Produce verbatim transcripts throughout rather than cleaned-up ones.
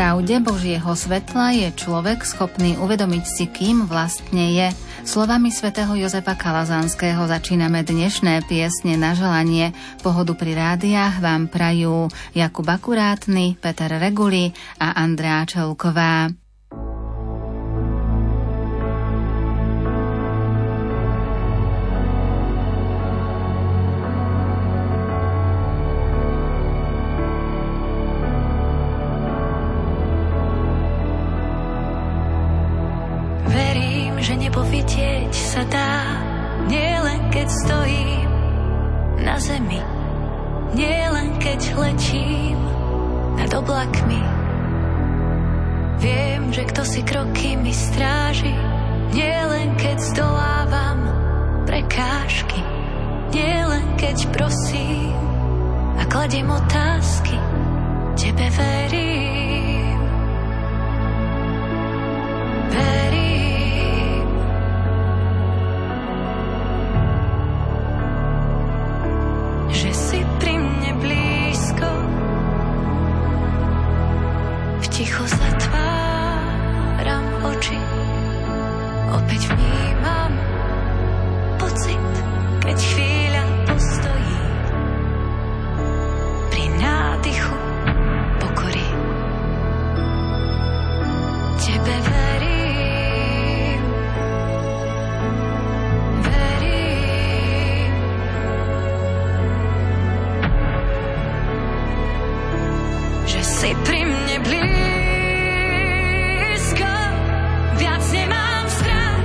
pravde Božieho svetla je človek schopný uvedomiť si, kým vlastne je. Slovami svätého Jozefa Kalazanského začíname dnešné piesne na želanie. Pohodu pri rádiách vám prajú Jakub Akurátny, Peter Reguli a Andrea Čelková. Že nebo vidieť sa dá, nie len keď stojím na zemi, nie len keď letím nad oblakmi. Viem, že kto si kroky mi stráži, nie len keď zdolávam prekážky, nie len keď prosím a kladiem otázky, tebe verím. Verím. Že si pri mne blízko, v tichu zatváram oči, opäť vnímam pocit, keď chvíľa postojí pri nádychu pokory. Tebe verím. Si pri mne blízko, viac nemám strach.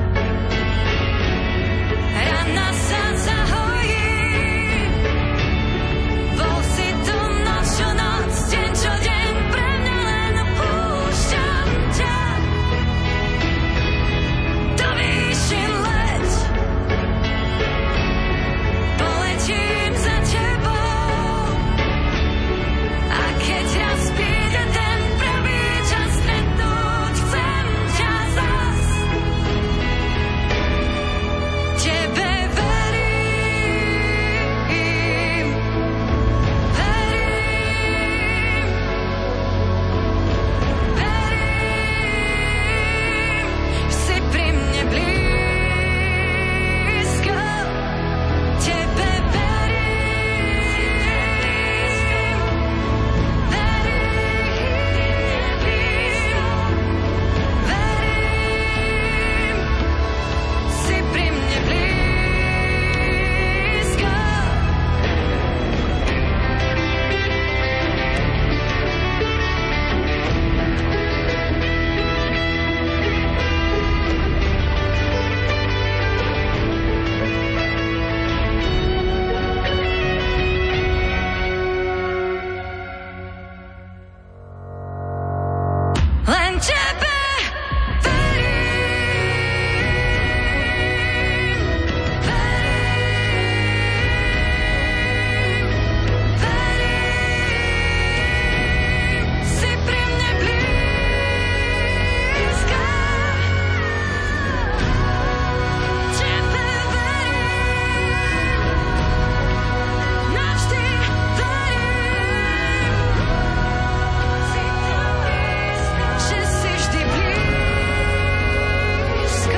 Rana sa zahojí, bol si tu noc čo noc, deň čo deň, pre mňa len púšťam ťa. Do výšin leď, poletím za tebou. A keď raz príde ten pravý čas, stretnúť chcem ťa zas. Tebe verím, verím, verím, si pri mne blízko, tebe len tebe verím, verím, verím, si pri mne blízka, tebe verím, navždy verím, že si vždy blízko.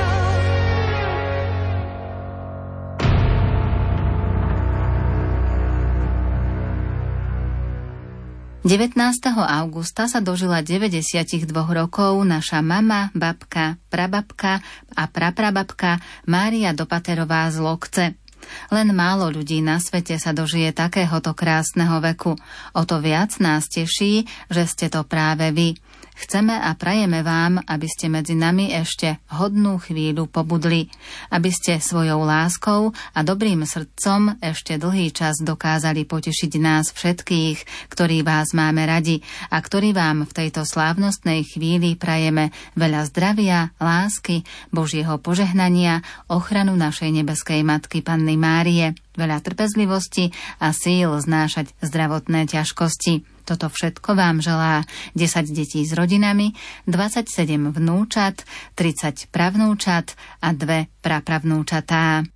devätnásteho augusta sa dožila deväťdesiatdva rokov naša mama, babka, prababka a praprababka Mária Dopaterová z Lokce. Len málo ľudí na svete sa dožije takéhoto krásneho veku. O to viac nás teší, že ste to práve vy. Chceme a prajeme vám, aby ste medzi nami ešte hodnú chvíľu pobudli, aby ste svojou láskou a dobrým srdcom ešte dlhý čas dokázali potešiť nás všetkých, ktorí vás máme radi a ktorí vám v tejto slávnostnej chvíli prajeme veľa zdravia, lásky, Božieho požehnania, ochranu našej nebeskej Matky Panny Márie, veľa trpezlivosti a síl znášať zdravotné ťažkosti. Toto všetko vám želá desať detí s rodinami, dvadsaťsedem vnúčat, tridsať pravnúčat a dve prapravnúčatá.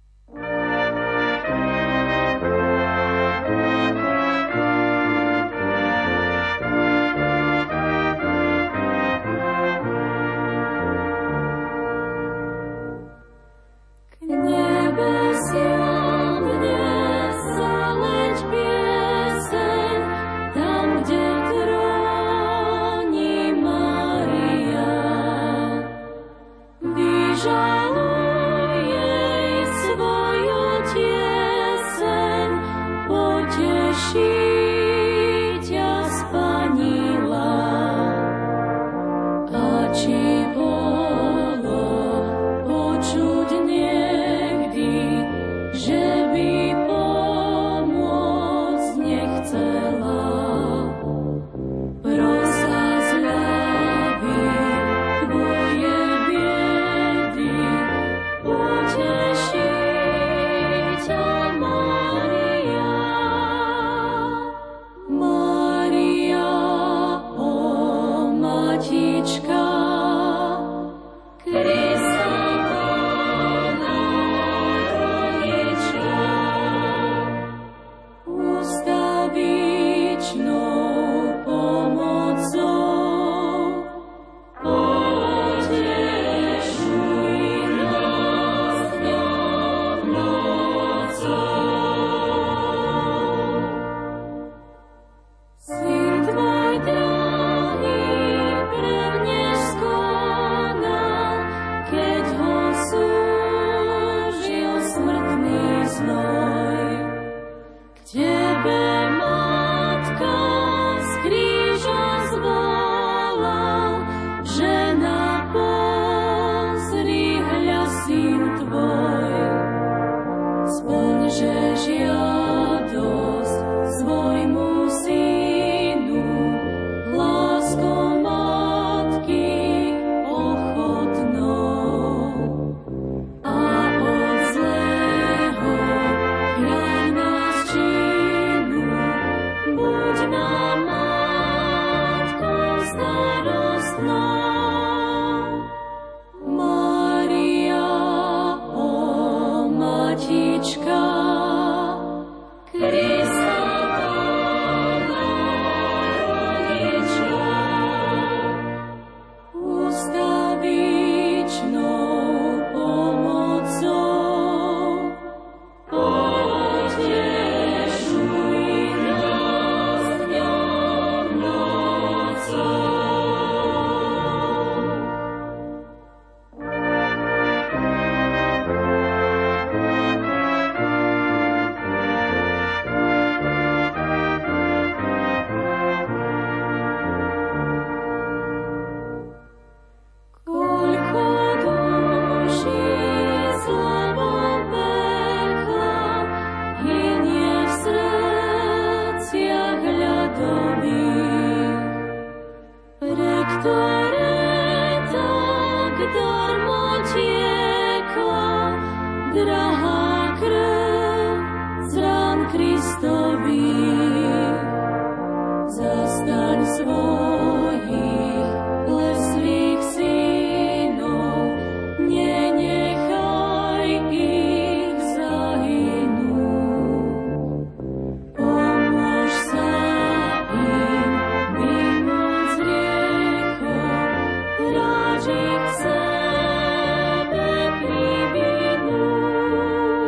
K sebe privinúť.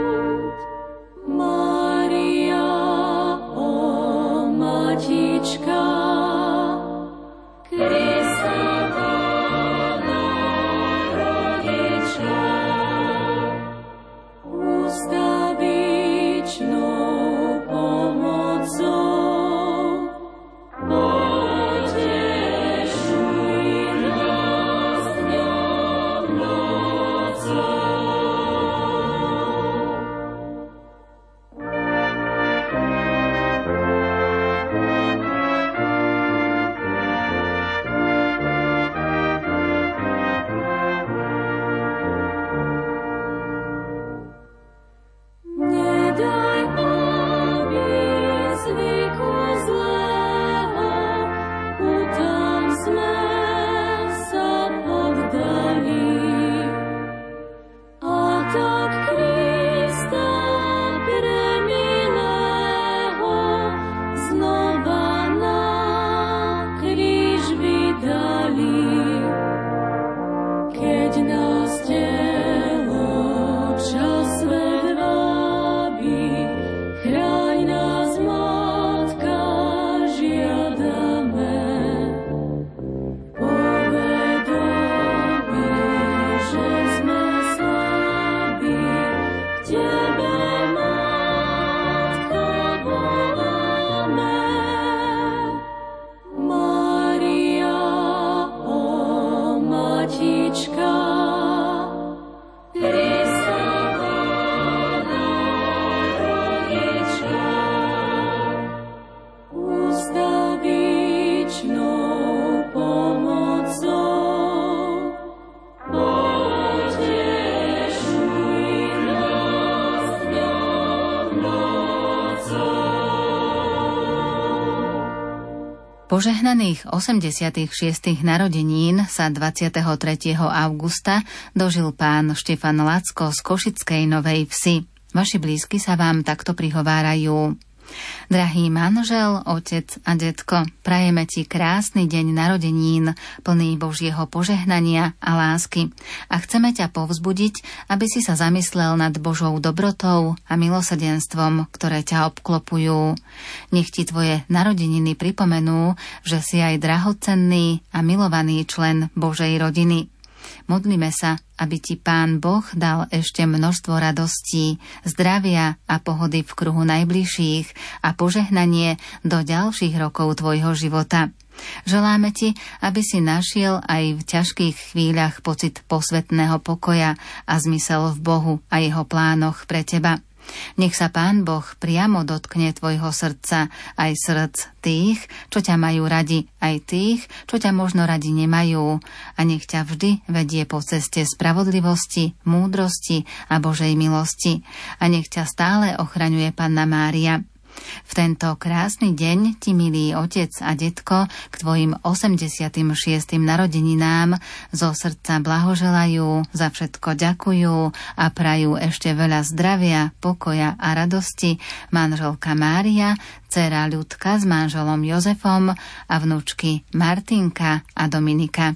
Požehnaných osemdesiatych šiestich narodenín sa dvadsiateho tretieho augusta dožil pán Štefan Lacko z Košickej Novej Vsi. Vaši blízky sa vám takto prihovárajú. Drahý manžel, otec a detko, prajeme ti krásny deň narodenín, plný Božieho požehnania a lásky. A chceme ťa povzbudiť, aby si sa zamyslel nad Božou dobrotou a milosrdenstvom, ktoré ťa obklopujú. Nech ti tvoje narodeniny pripomenú, že si aj drahocenný a milovaný člen Božej rodiny. Modlíme sa, aby ti Pán Boh dal ešte množstvo radostí, zdravia a pohody v kruhu najbližších a požehnanie do ďalších rokov tvojho života. Želáme ti, aby si našiel aj v ťažkých chvíľach pocit posvetného pokoja a zmysel v Bohu a jeho plánoch pre teba. Nech sa Pán Boh priamo dotkne tvojho srdca, aj srdc tých, čo ťa majú radi, aj tých, čo ťa možno radi nemajú. A nech ťa vždy vedie po ceste spravodlivosti, múdrosti a Božej milosti. A nech ťa stále ochraňuje Panna Mária. V tento krásny deň ti, milý otec a detko, k tvojim osemdesiatym šiestym narodeninám zo srdca blahoželajú, za všetko ďakujú a prajú ešte veľa zdravia, pokoja a radosti manželka Mária, dcéra Ľudka s manželom Jozefom a vnúčky Martinka a Dominika.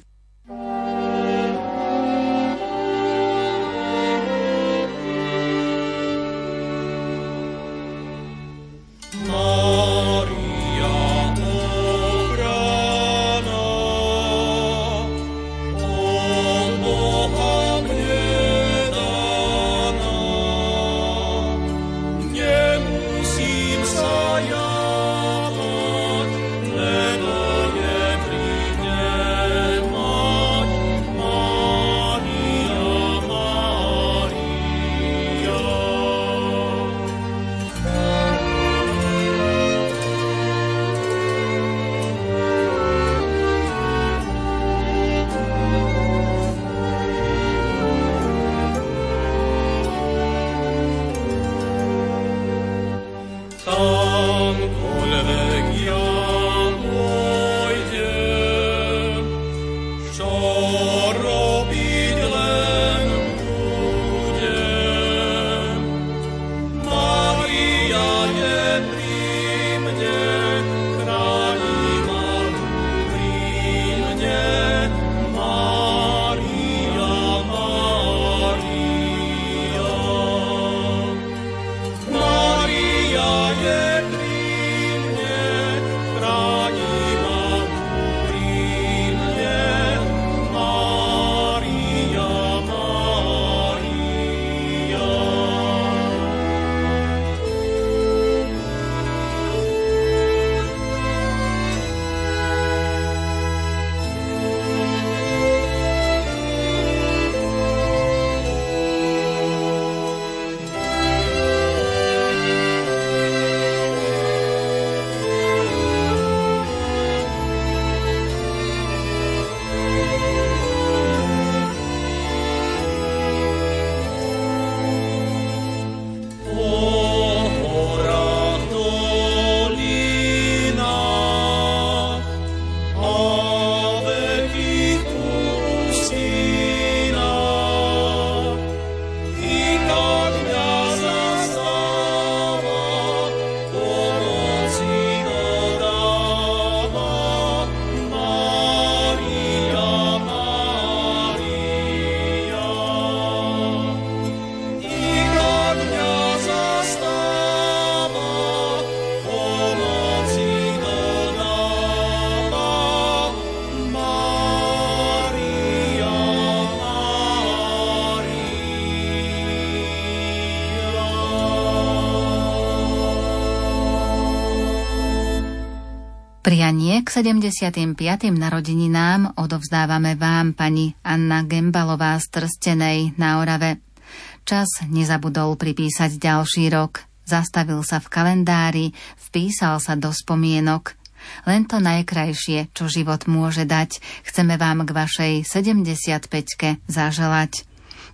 Prianie k sedemdesiatym piatym narodeninám odovzdávame vám, pani Anna Gembalová z Trstenej na Orave. Čas nezabudol pripísať ďalší rok. Zastavil sa v kalendári, vpísal sa do spomienok. Len to najkrajšie, čo život môže dať, chceme vám k vašej sedemdesiatpäťke zaželať.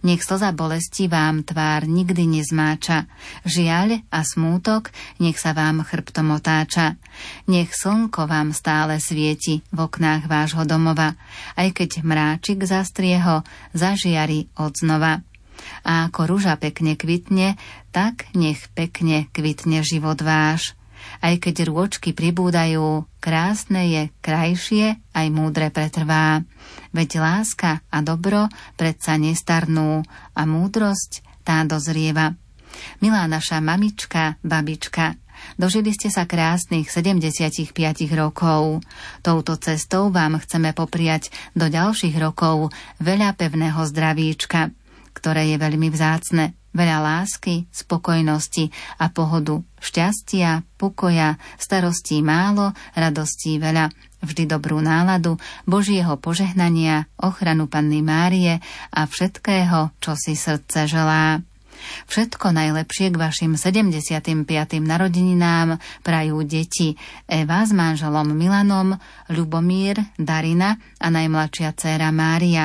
Nech slza bolesti vám tvár nikdy nezmáča. Žiaľ a smútok nech sa vám chrbtom otáča. Nech slnko vám stále svieti v oknách vášho domova, aj keď mráčik zastrieho zažiari odznova. A ako ruža pekne kvitne, tak nech pekne kvitne život váš. Aj keď rôčky pribúdajú, krásne je, krajšie, aj múdre pretrvá. Veď láska a dobro predsa nestarnú a múdrosť tá dozrieva. Milá naša mamička, babička, dožili ste sa krásnych sedemdesiatpäť rokov. Touto cestou vám chceme popriať do ďalších rokov veľa pevného zdravíčka, ktoré je veľmi vzácne, veľa lásky, spokojnosti a pohodu, šťastia, pokoja, starostí málo, radostí veľa, vždy dobrú náladu, Božieho požehnania, ochranu Panny Márie a všetkého, čo si srdce želá. Všetko najlepšie k vašim sedemdesiatym piatym narodeninám prajú deti Eva s manželom Milanom, Ľubomír, Darina a najmladšia dcéra Mária,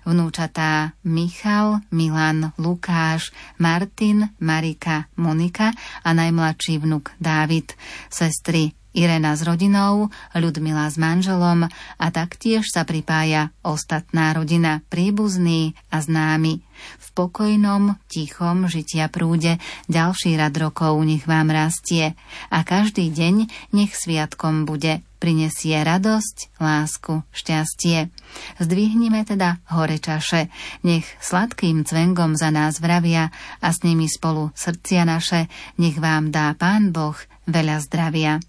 vnúčatá Michal, Milan, Lukáš, Martin, Marika, Monika a najmladší vnuk Dávid, sestry Irena s rodinou, Ľudmila s manželom a taktiež sa pripája ostatná rodina, príbuzní a známi. V pokojnom, tichom žitia prúde ďalší rad rokov nech vám rastie a každý deň nech sviatkom bude, prinesie radosť, lásku, šťastie. Zdvihnime teda hore čaše, nech sladkým cvengom za nás vravia a s nimi spolu srdcia naše, nech vám dá Pán Boh veľa zdravia.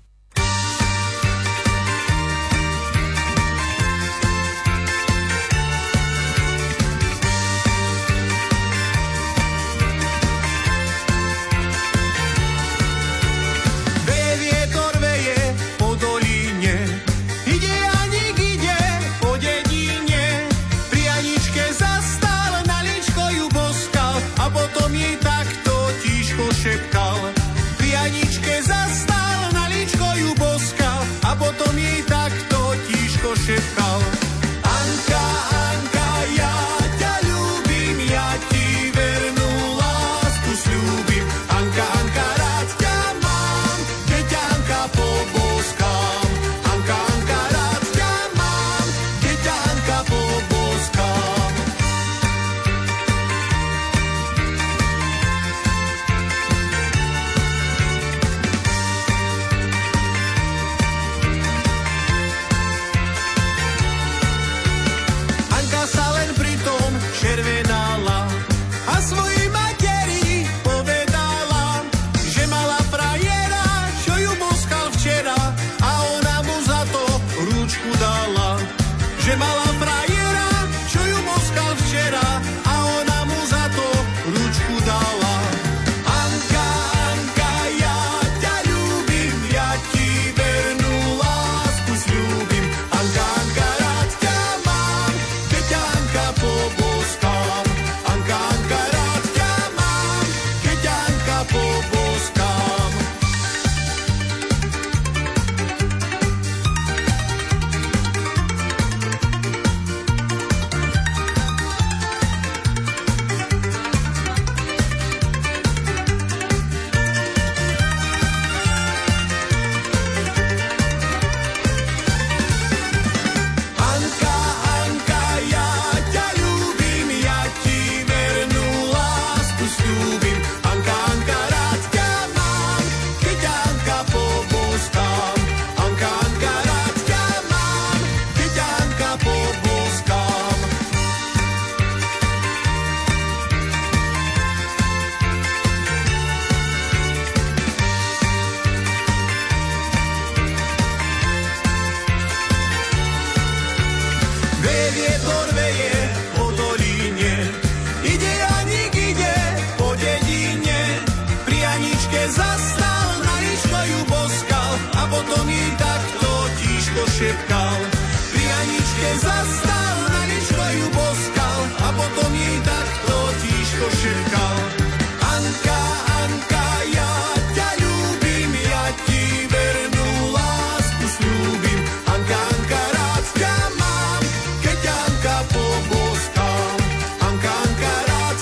Anka, Anka, rád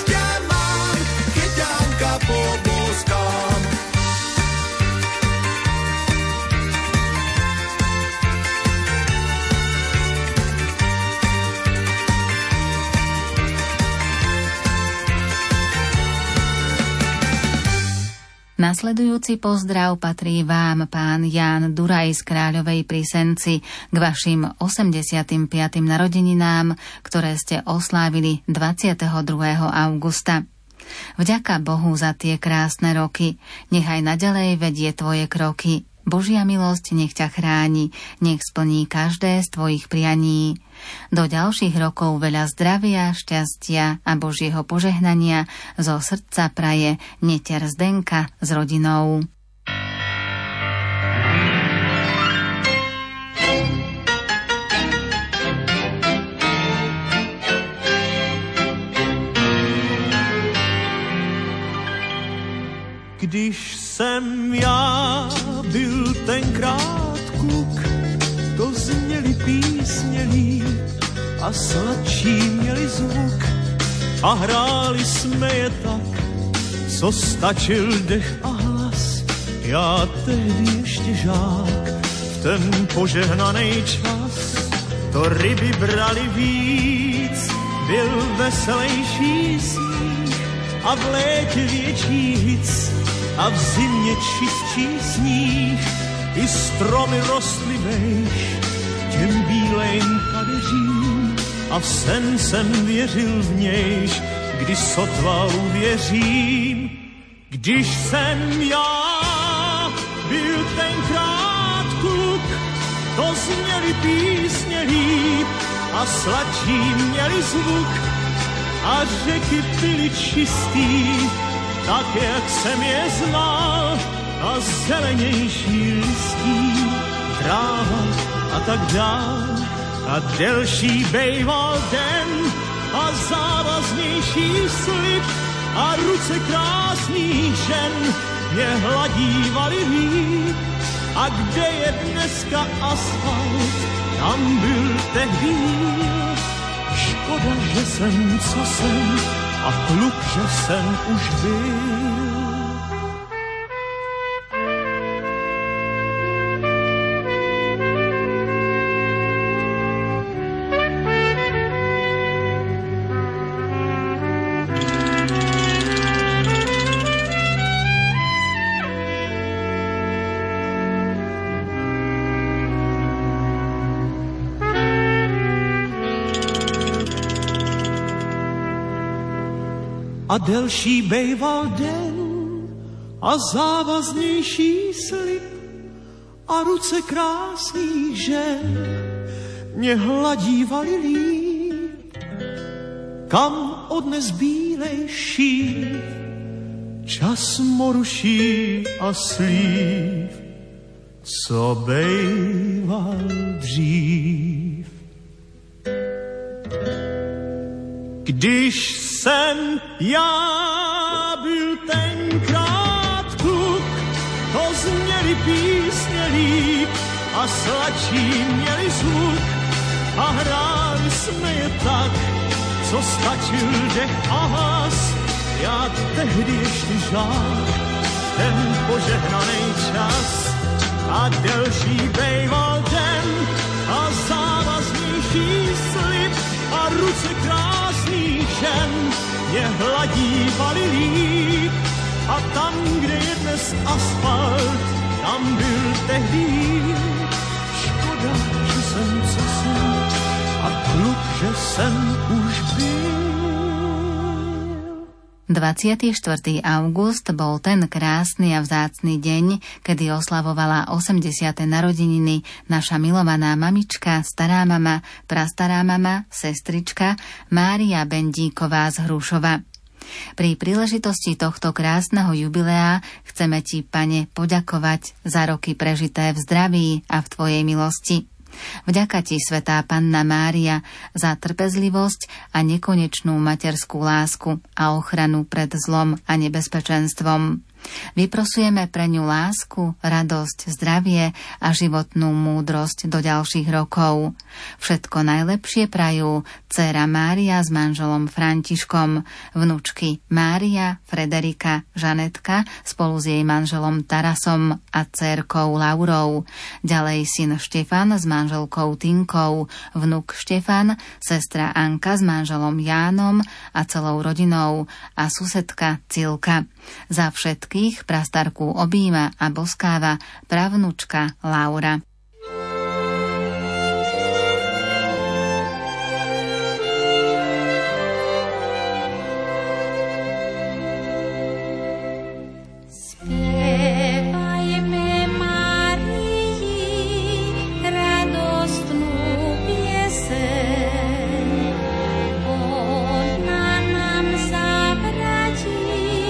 Nasledujúci pozdrav patrí vám, pán Ján Duraj z Kráľovej pri Senci, k vašim osemdesiatym piatym narodeninám, ktoré ste oslávili dvadsiateho druhého augusta. Vďaka Bohu za tie krásne roky, nech aj naďalej vedie tvoje kroky. Božia milosť nech ťa chráni, nech splní každé z tvojich prianí. Do ďalších rokov veľa zdravia, šťastia a Božieho požehnania zo srdca praje neter Zdenka s rodinou. Když jsem já byl tenkrát kluk, to zněly písně líp a sladší měli zvuk a hráli jsme je tak, co stačil dech a hlas. Já tehdy ještě žák, v ten požehnaný čas, to ryby brali víc, byl veselejší sníh a v létě větší hic a v zimě čistší sníh, i stromy rostly vejš těm bílejm kadeřím a v sen jsem věřil v nějž, když sotva uvěřím. Když jsem já byl tenkrát kluk, to zněly písně líp a sladší měli zvuk a řeky byly čistý, tak jak jsem je znal, a zelenější listí, tráva a tak dál. A delší bejval den a závaznější slib a ruce krásných žen mě hladívali líp. A kde je dneska asfalt, tam byl tehdy mír. Škoda, že jsem, co jsem, a kluk, že jsem už byl. A delší bejval den a závaznější slib a ruce krásných žen mě hladívali líp. Kam odnes bílejší čas moruší a slív, co bejval dřív. Když jsem já byl tenkrát kluk, to zněly písně líp a sladší měli zvuk a hráli jsme je tak, co stačil dech a hlas. Já tehdy ještě žák, ten požehnaný čas a delší bejval den a závaznější slib a ruce krásných žen mě hladívali líp. A tam, kde je dnes asfalt, tam byl tehdy líp. Škoda, že jsem co jsem a kluk, že jsem už byl. dvadsiateho štvrtého augusta bol ten krásny a vzácny deň, kedy oslavovala osemdesiate narodeniny naša milovaná mamička, stará mama, prastará mama, sestrička Mária Bendíková z Hrušova. Pri príležitosti tohto krásneho jubilea chceme ti, Pane, poďakovať za roky prežité v zdraví a v tvojej milosti. Vďaka ti, svätá Panna Mária, za trpezlivosť a nekonečnú materskú lásku a ochranu pred zlom a nebezpečenstvom. Vyprosujeme pre ňu lásku, radosť, zdravie a životnú múdrosť do ďalších rokov. Všetko najlepšie prajú dcéra Mária s manželom Františkom, vnučky Mária, Frederika, Žanetka spolu s jej manželom Tarasom a dcérkou Laurou. Ďalej syn Štefan s manželkou Tinkou, vnuk Štefan, sestra Anka s manželom Jánom a celou rodinou a susedka Cilka. Za všetky ich prastarku objíma a boskáva pravnúčka Laura.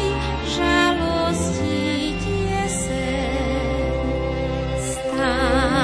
Ah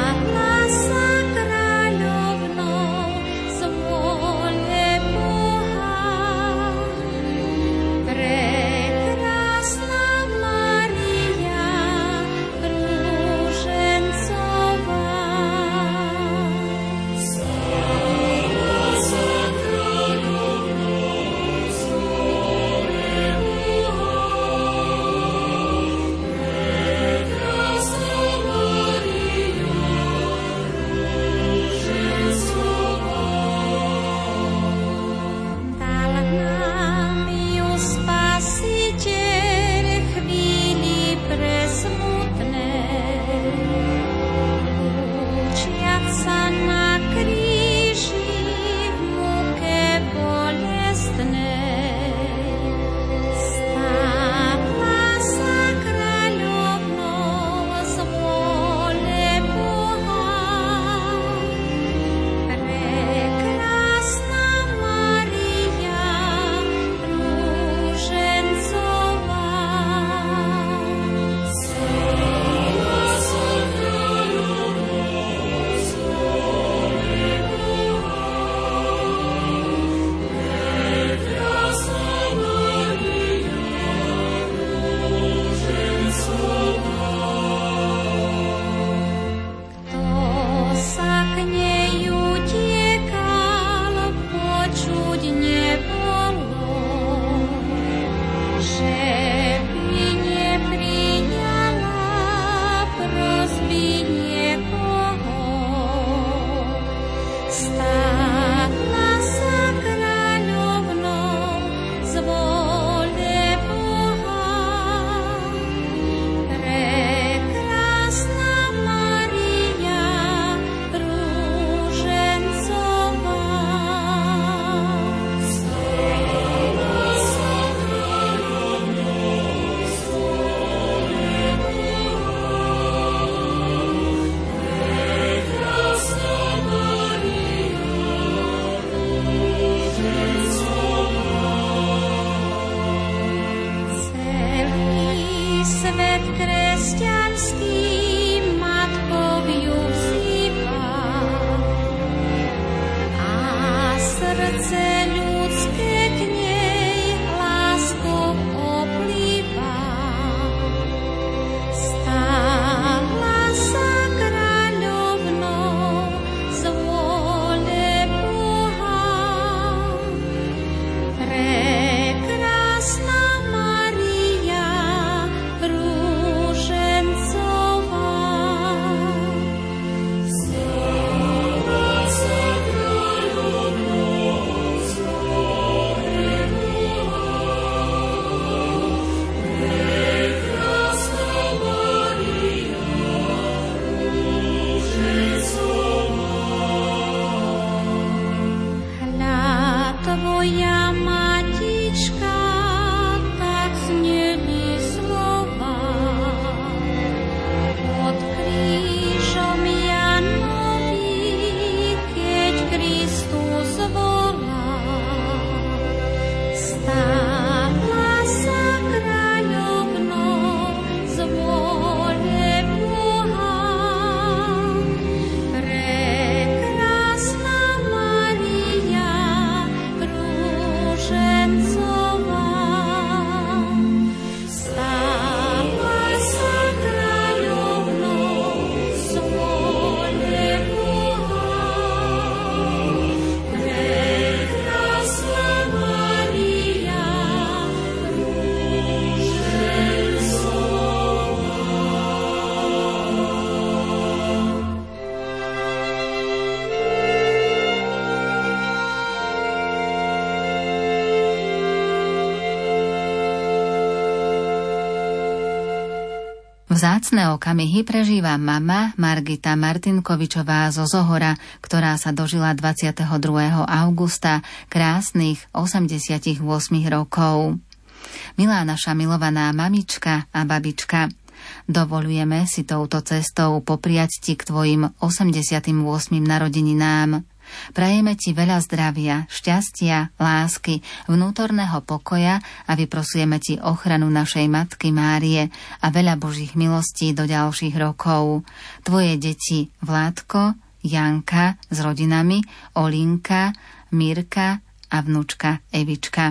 Vzácne okamihy prežíva mama Margita Martinkovičová zo Zohora, ktorá sa dožila dvadsiateho druhého augusta, krásnych osemdesiatosem rokov. Milá naša milovaná mamička a babička, dovolujeme si touto cestou popriať ti k tvojim osemdesiatym ôsmym narodeninám. Prajeme ti veľa zdravia, šťastia, lásky, vnútorného pokoja a vyprosujeme ti ochranu našej Matky Márie a veľa Božích milostí do ďalších rokov. Tvoje deti Vládko, Janka s rodinami, Olinka, Mirka a vnúčka Evička.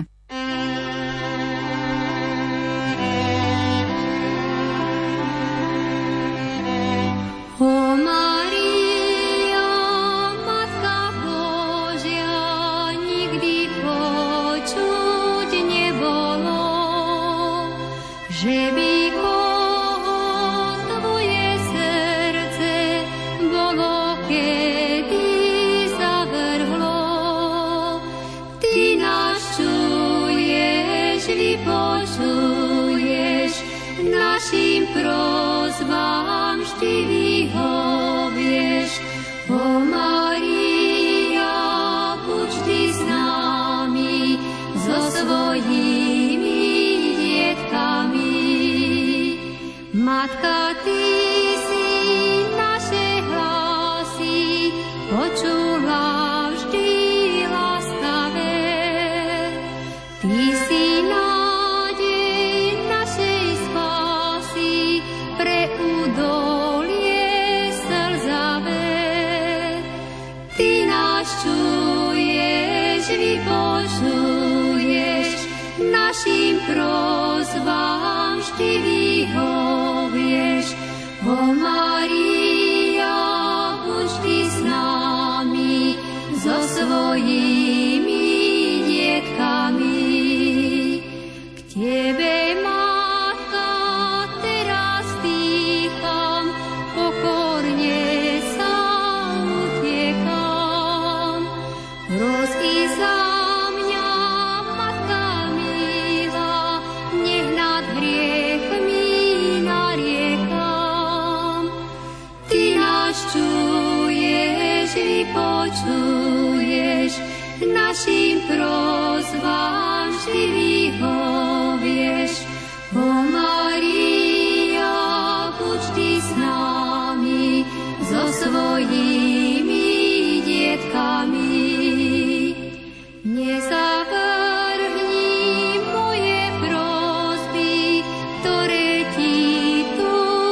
Že by koho tvoje srdce bolo kedy zavrhlo, ty nás čuješ, vypočuješ, našim prosbám vždy vyhovieš. O Mária, buď vždy s nami, so svojimi dietkami. Matka, ty si naše hlasy počula vždy láskavé. Ty si nádej našej spásy pre údolie slzavé. Ty nás čuješ, vypočuješ, našim prosbám vždy vyhovieš. O Mária, buď vždy s nami, so svojimi dietkami. K tebe, Matka, teraz dýcham, pokorne sa utiekam. Prosí za mňa, Matka milá, nech nad hriechmi nariekam. Ty nás čuješ, vypočuješ, našim prosbám vždy vyhovieš. O Mária, buď vždy s nami, so svojimi dietkami. Nezavrhni moje prosby, ktoré ti tu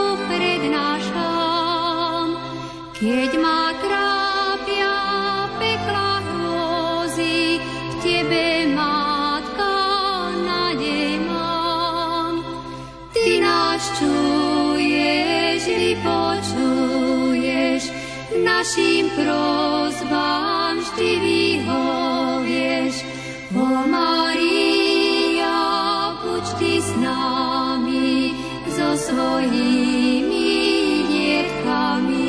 prednášam. Keď ma trápia pekla hrôzy, v tebe, Matka, nádej mám. Ty nás čuješ, vypočuješ, našim prosbám vždy vyhovieš. O Mária, buď vždy s nami, so svojimi dietkami.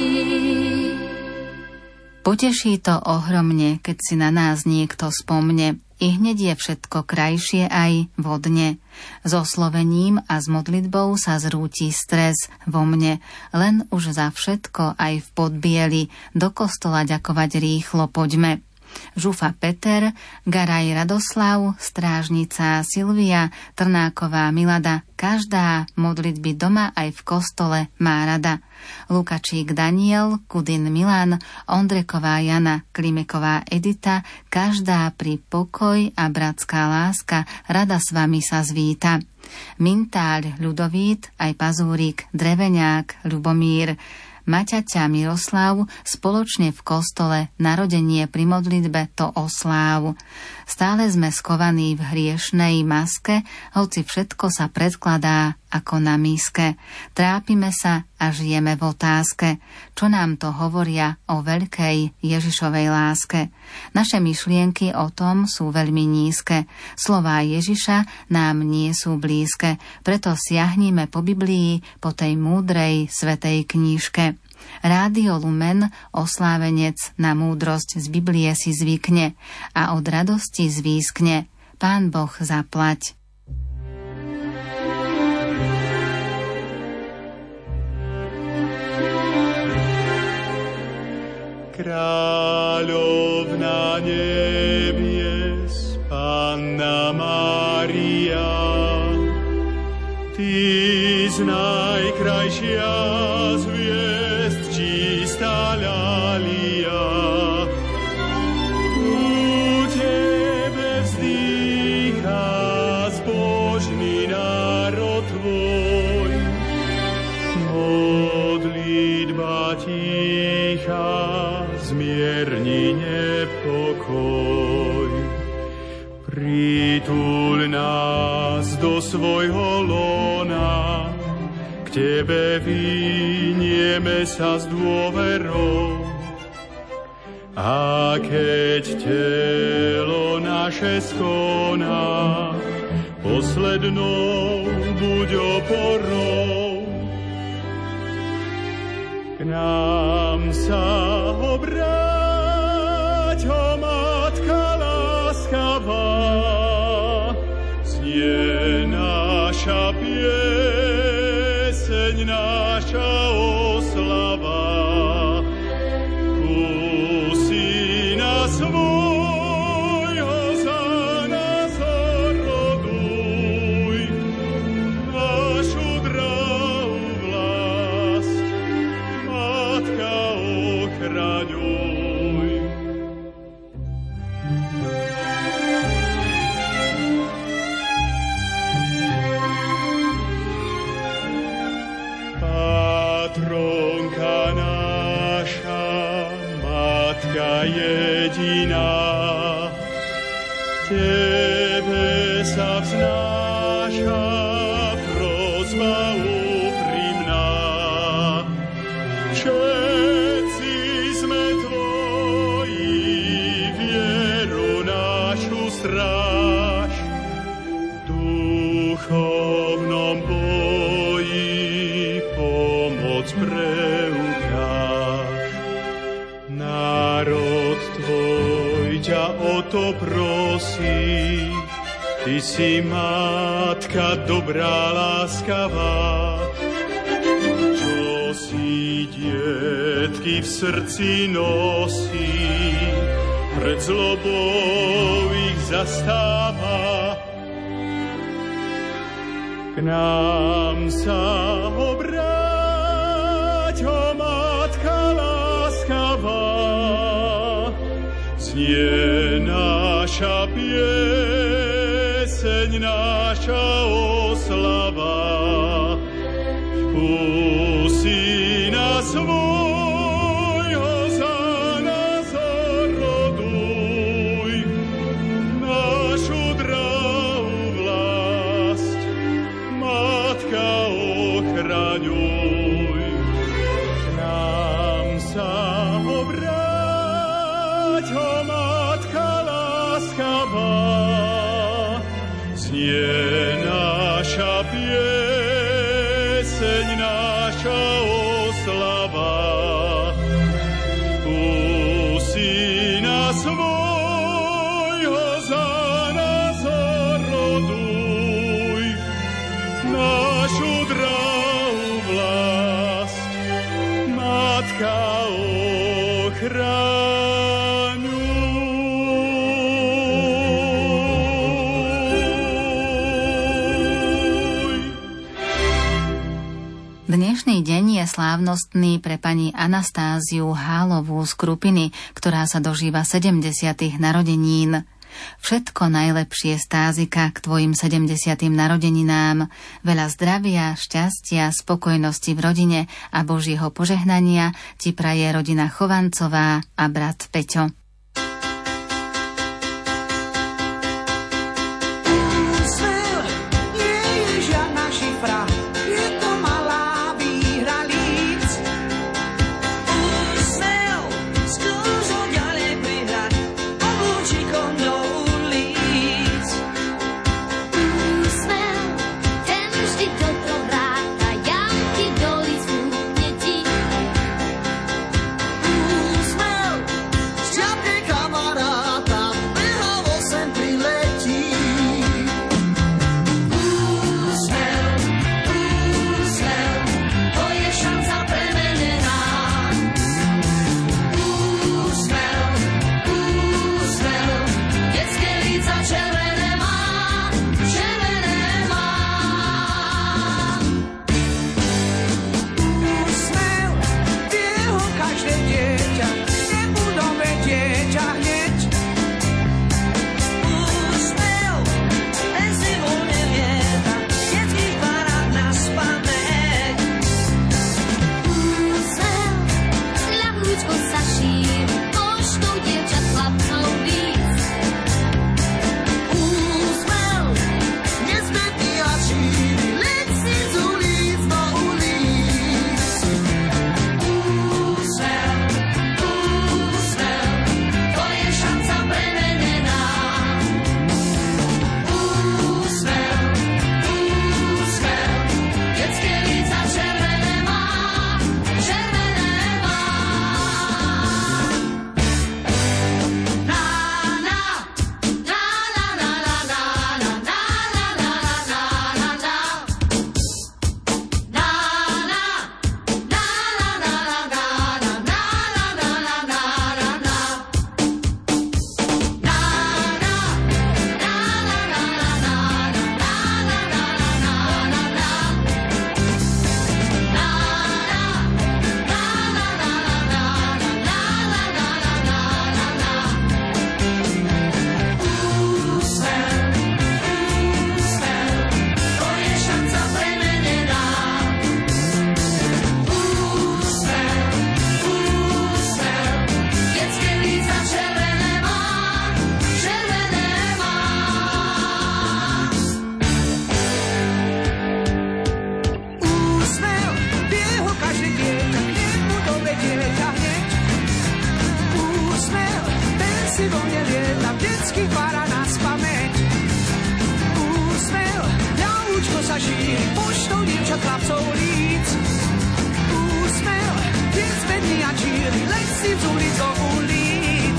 Poteší to ohromne, keď si na nás niekto spomne, i hneď je všetko krajšie aj vodne. S oslovením a s modlitbou sa zrúti stres vo mne, len už za všetko aj v podbieli, do kostola ďakovať rýchlo poďme. Žufa Peter, Garaj Radoslav, Strážnica Silvia, Trnáková Milada, každá modlitby doma aj v kostole má rada. Lukačík Daniel, Kudin Milan, Ondreková Jana, Klimeková Edita, každá pri pokoj a bratská láska rada s vami sa zvíta. Mintáľ Ľudovít, aj Pazúrik, Dreveňák, Ľubomír, Maťaťa Miroslav, spoločne v kostole narodenie pri modlitbe to osláv. Stále sme skovaní v hriešnej maske, hoci všetko sa predkladá ako na míske. Trápime sa a žijeme v otázke, čo nám to hovoria o veľkej Ježišovej láske. Naše myšlienky o tom sú veľmi nízke. Slová Ježiša nám nie sú blízke, preto siahnime po Biblii, po tej múdrej svätej knižke. Rádio Lumen, oslávenec na múdrosť z Biblie si zvykne a od radosti zvýskne. Pán Boh zaplať. Kráľovna nebies, Panna Mária, Ty z najkrajšia zviezd, čistá ľalia. U Tebe vzdýcha zbožný národ Tvoj, modlitba ticha zmierni nepokoj. Prituľ nás do svojho lona, k Tebe vynieme sa s dôverou. A keď telo naše skoná, poslednou buď oporou. K nám sa obráť, o Matka láskavá, znie naša pieseň, naša oslava. Pusti nás svojho za nás oroduj, našu dráhu vlast, Matka ochraňuj. Patronka naša, Matka jediná, Tebe sa vznáša prosba úprimná. Všetci sme Tvoji, vieru našu stráž, v duchovnom boji pomoc preukáž. Národ Tvoj ťa o to prosí, Ty si Matka dobrá, láskavá, čo si dietky v srdci nosí, pred zlobou ich zastáva. K nám sa obráť, o Matka láskavá, znie naša pieseň, naša oslava. Pusti nás svojho za nás oroduj, našu dráhu vlast, Matka ochraňuj. K nám sa obráť, o Matka láskavá, znie naša pieseň, naša oslava. Pusti nás svojho za nás oroduj, našu dráhu vlast, Matka ochraňuj. Dnešný deň je slávnostný pre pani Anastáziu Hálovú z Krupiny, ktorá sa dožíva sedemdesiatych narodenín. Všetko najlepšie, Stázika, k tvojim sedemdesiatym narodeninám. Veľa zdravia, šťastia, spokojnosti v rodine a Božieho požehnania ti praje rodina Chovancová a brat Peťo. Jump! zašíri poštou dievčat chlapcov líc. Úsmev je zvedný a číri, leď si z ulic do ulic.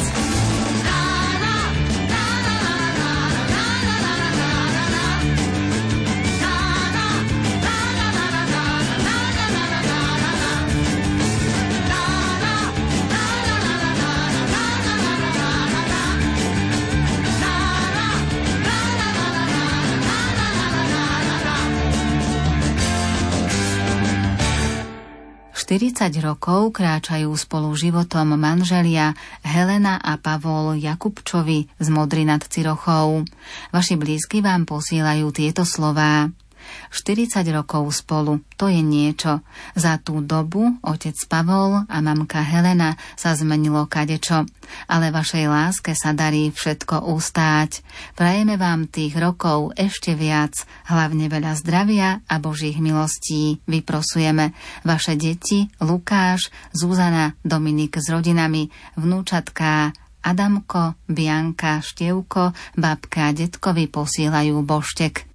štyridsať rokov kráčajú spolu životom manželia Helena a Pavol Jakubčovi z Modry nad Cirochou. Vaši blízky vám posielajú tieto slová. štyridsať rokov spolu, to je niečo. Za tú dobu otec Pavol a mamka Helena sa zmenilo kadečo. Ale vašej láske sa darí všetko ustáť. Prajeme vám tých rokov ešte viac, hlavne veľa zdravia a Božích milostí. Vyprosujeme vaše deti Lukáš, Zuzana, Dominik s rodinami, vnúčatká Adamko, Bianka, Števko, babka a detkovi posielajú boštek.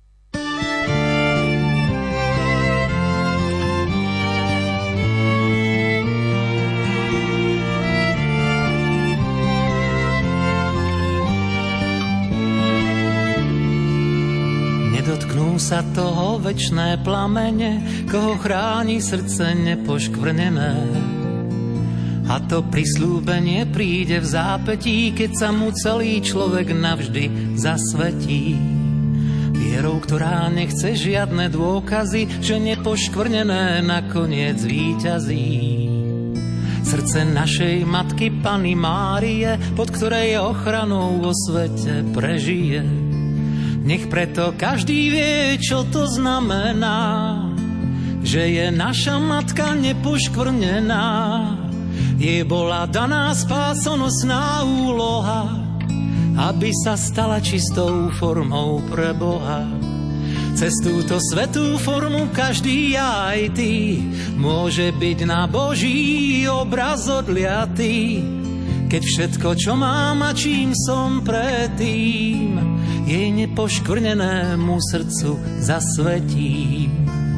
Nedotknú sa toho večné plamene, koho chráni srdce nepoškvrnené. A to prisľúbenie príde v zápätí, keď sa mu celý človek navždy zasvetí. Vierou, ktorá nechce žiadne dôkazy, že nepoškvrnené nakoniec víťazí. Srdce našej matky Panny Márie, pod ktorej ochranou vo svete prežije. Nech preto každý vie, čo to znamená, že je naša matka nepoškvrnená. Jej bola daná spásonosná úloha, aby sa stala čistou formou pre Boha. Cez túto svätú formu každý aj ty môže byť na Boží obraz odliatý. Keď všetko, čo mám a čím som predtým, jej nepoškvrnenému srdcu zasvetím.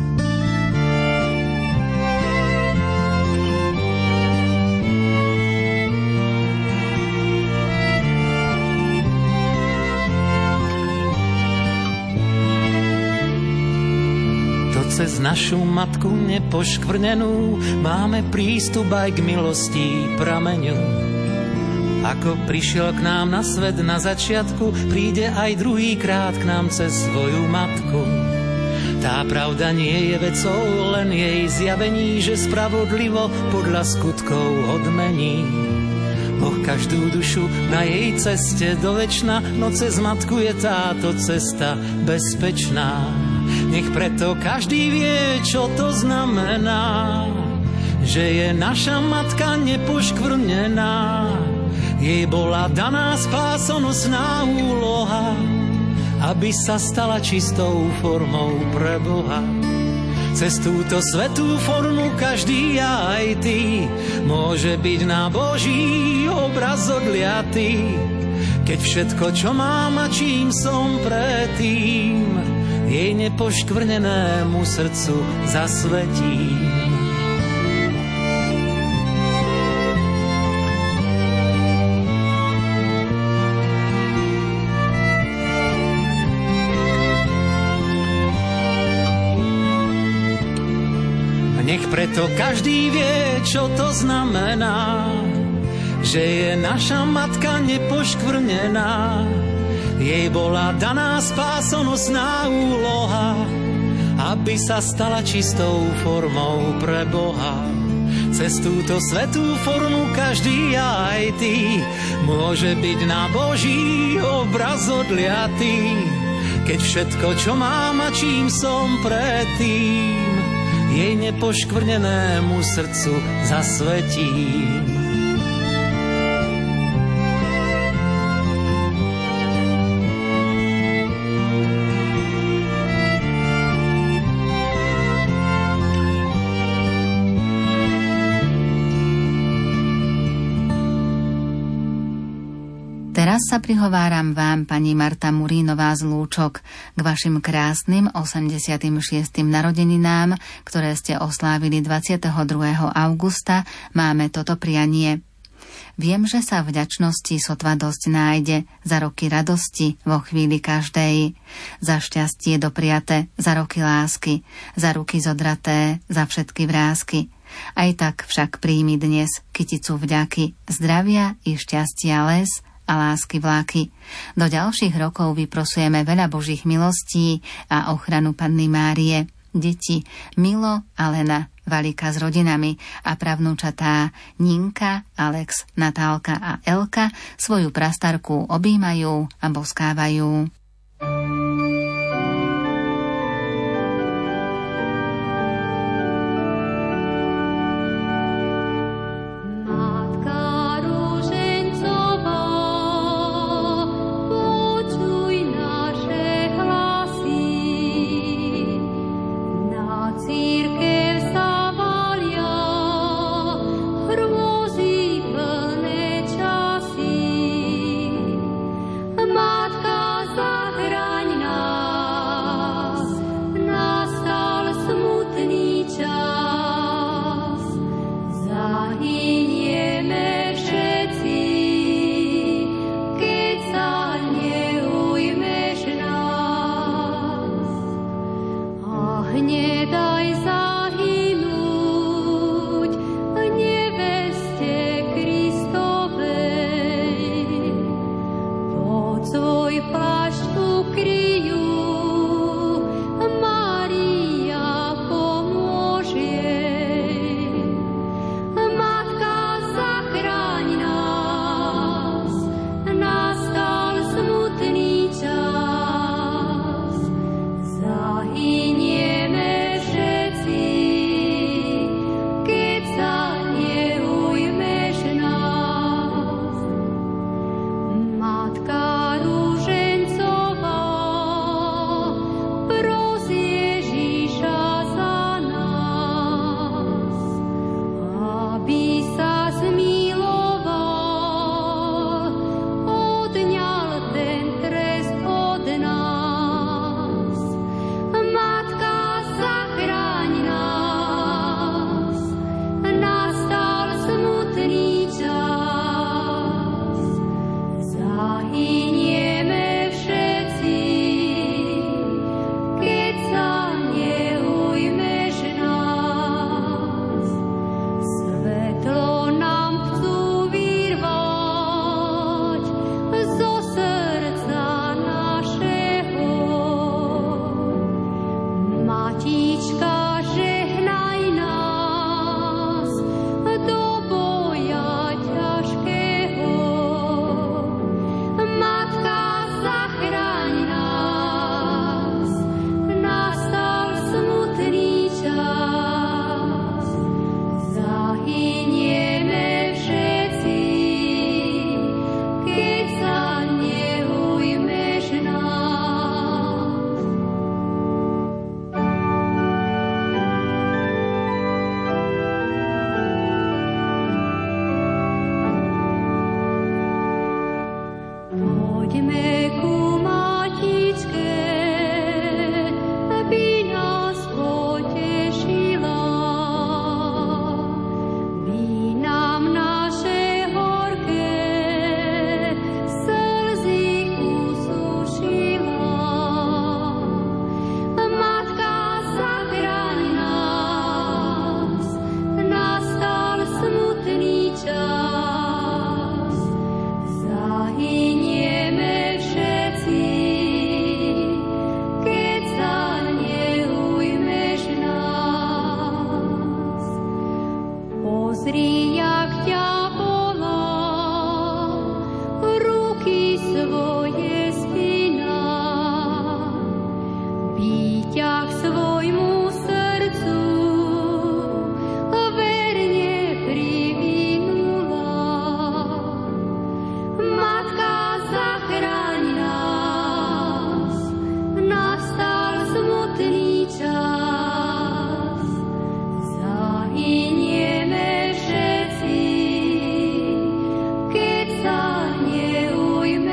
To cez našu matku nepoškvrnenú máme prístup aj k milosti prameňu. Ako prišiel k nám na svet na začiatku, príde aj druhýkrát k nám cez svoju matku. Tá pravda nie je vecou, len jej zjavení, že spravodlivo podľa skutkov odmení. Boh každú dušu na jej ceste do večna, no cez matku je táto cesta bezpečná. Nech preto každý vie, čo to znamená, že je naša matka nepoškvrnená. Jej bola daná spásonosná úloha, aby sa stala čistou formou pre Boha. Cez túto svätú formu každý aj ty môže byť na Boží obraz odliatý. Keď všetko, čo mám a čím som predtým, jej nepoškvrnenému srdcu zasvetím. Nech preto každý vie, čo to znamená, že je naša matka nepoškvrnená. Jej bola daná spásonosná úloha, aby sa stala čistou formou pre Boha. Cez túto svätú formu každý aj ty môže byť na Boží obraz odliatý. Keď všetko, čo mám a čím som predtým, jej nepoškvrnenému srdcu zasvetím. Teraz raz sa prihováram vám, pani Marta Murínová z Lúčok, k vašim krásnym osemdesiatym šiestym narodeninám, ktoré ste oslávili dvadsiateho druhého augusta, máme toto prianie. Viem, že sa vďačnosti sotva dosť nájde, za roky radosti vo chvíli každej, za šťastie dopriate, za roky lásky, za ruky zodraté, za všetky vrásky. Aj tak však príjmi dnes kyticu vďaky, zdravia i šťastia les a lásky vláky. Do ďalších rokov vyprosujeme veľa Božích milostí a ochranu Panny Márie. Deti Milo, Alena, Valika s rodinami a pravnúčatá Ninka, Alex, Natálka a Elka svoju prastarku objímajú a boskávajú. Keď sa neujme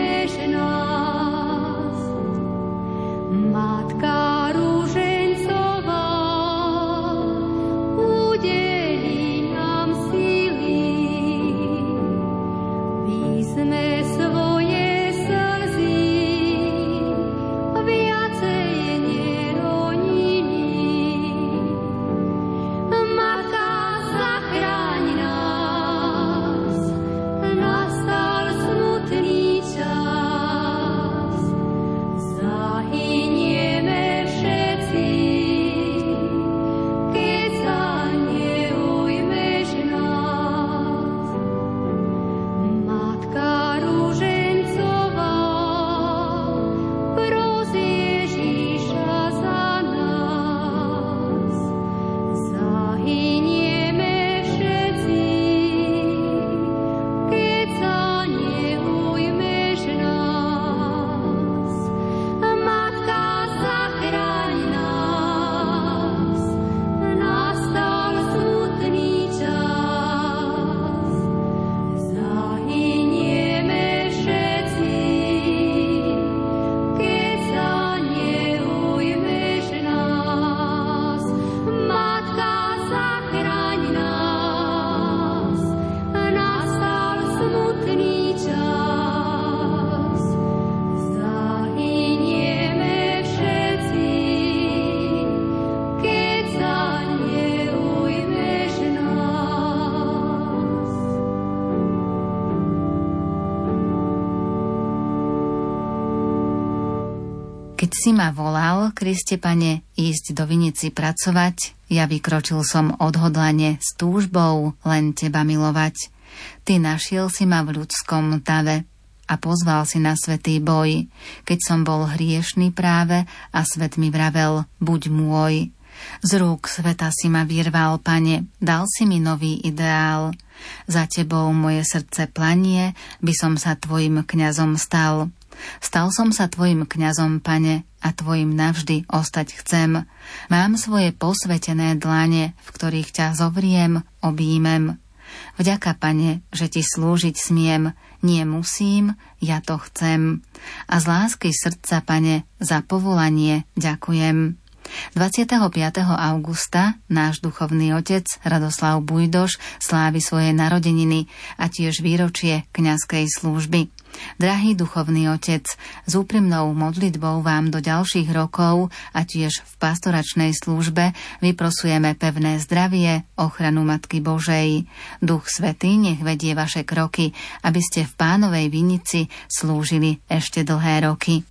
Si ma volal, Kriste Pane, ísť do vinici pracovať, ja vykročil som odhodlane s túžbou len teba milovať. Ty našiel si ma v ľudskom tave a pozval si na svätý boj, keď som bol hriešný práve a svet mi vravel, buď môj. Z rúk sveta si ma vyrval, Pane, dal si mi nový ideál. Za tebou moje srdce planie, by som sa tvojim kňazom stal. Stal som sa tvojim kňazom, Pane, a tvojim navždy ostať chcem. Mám svoje posvetené dlane, v ktorých ťa zovriem, objímem. Vďaka, Pane, že ti slúžiť smiem, nie musím, ja to chcem. A z lásky srdca, Pane, za povolanie ďakujem. dvadsiateho piateho augusta náš duchovný otec Radoslav Bujdoš slávi svoje narodeniny a tiež výročie kňazskej služby. Drahý duchovný otec, s úprimnou modlitbou vám do ďalších rokov a tiež v pastoračnej službe vyprosujeme pevné zdravie, ochranu Matky Božej. Duch Svätý nech vedie vaše kroky, aby ste v Pánovej vinici slúžili ešte dlhé roky.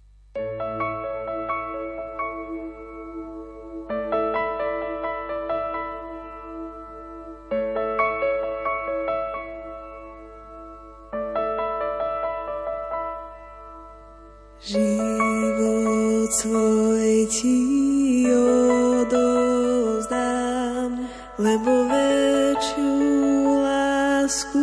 Život svoj ti odozdám, lebo väčšiu lásku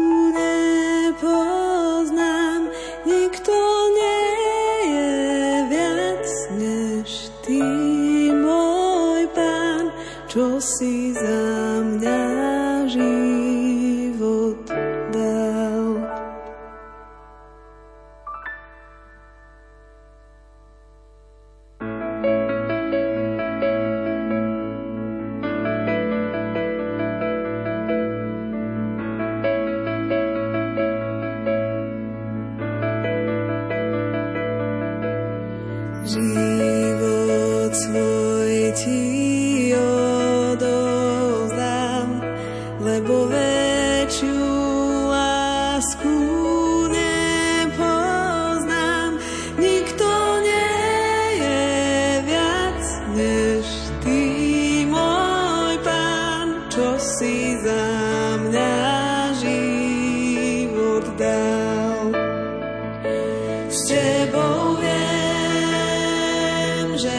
nepoznám. Nikto nie je viac než ty, môj Pán, čo si za mňa život dal. Život svoj ti odovzdám, lebo väčšiu lásku nepoznám. Nikto nie je viac než ty, môj Pán, čo si za mňa život dal. S tebou viem, že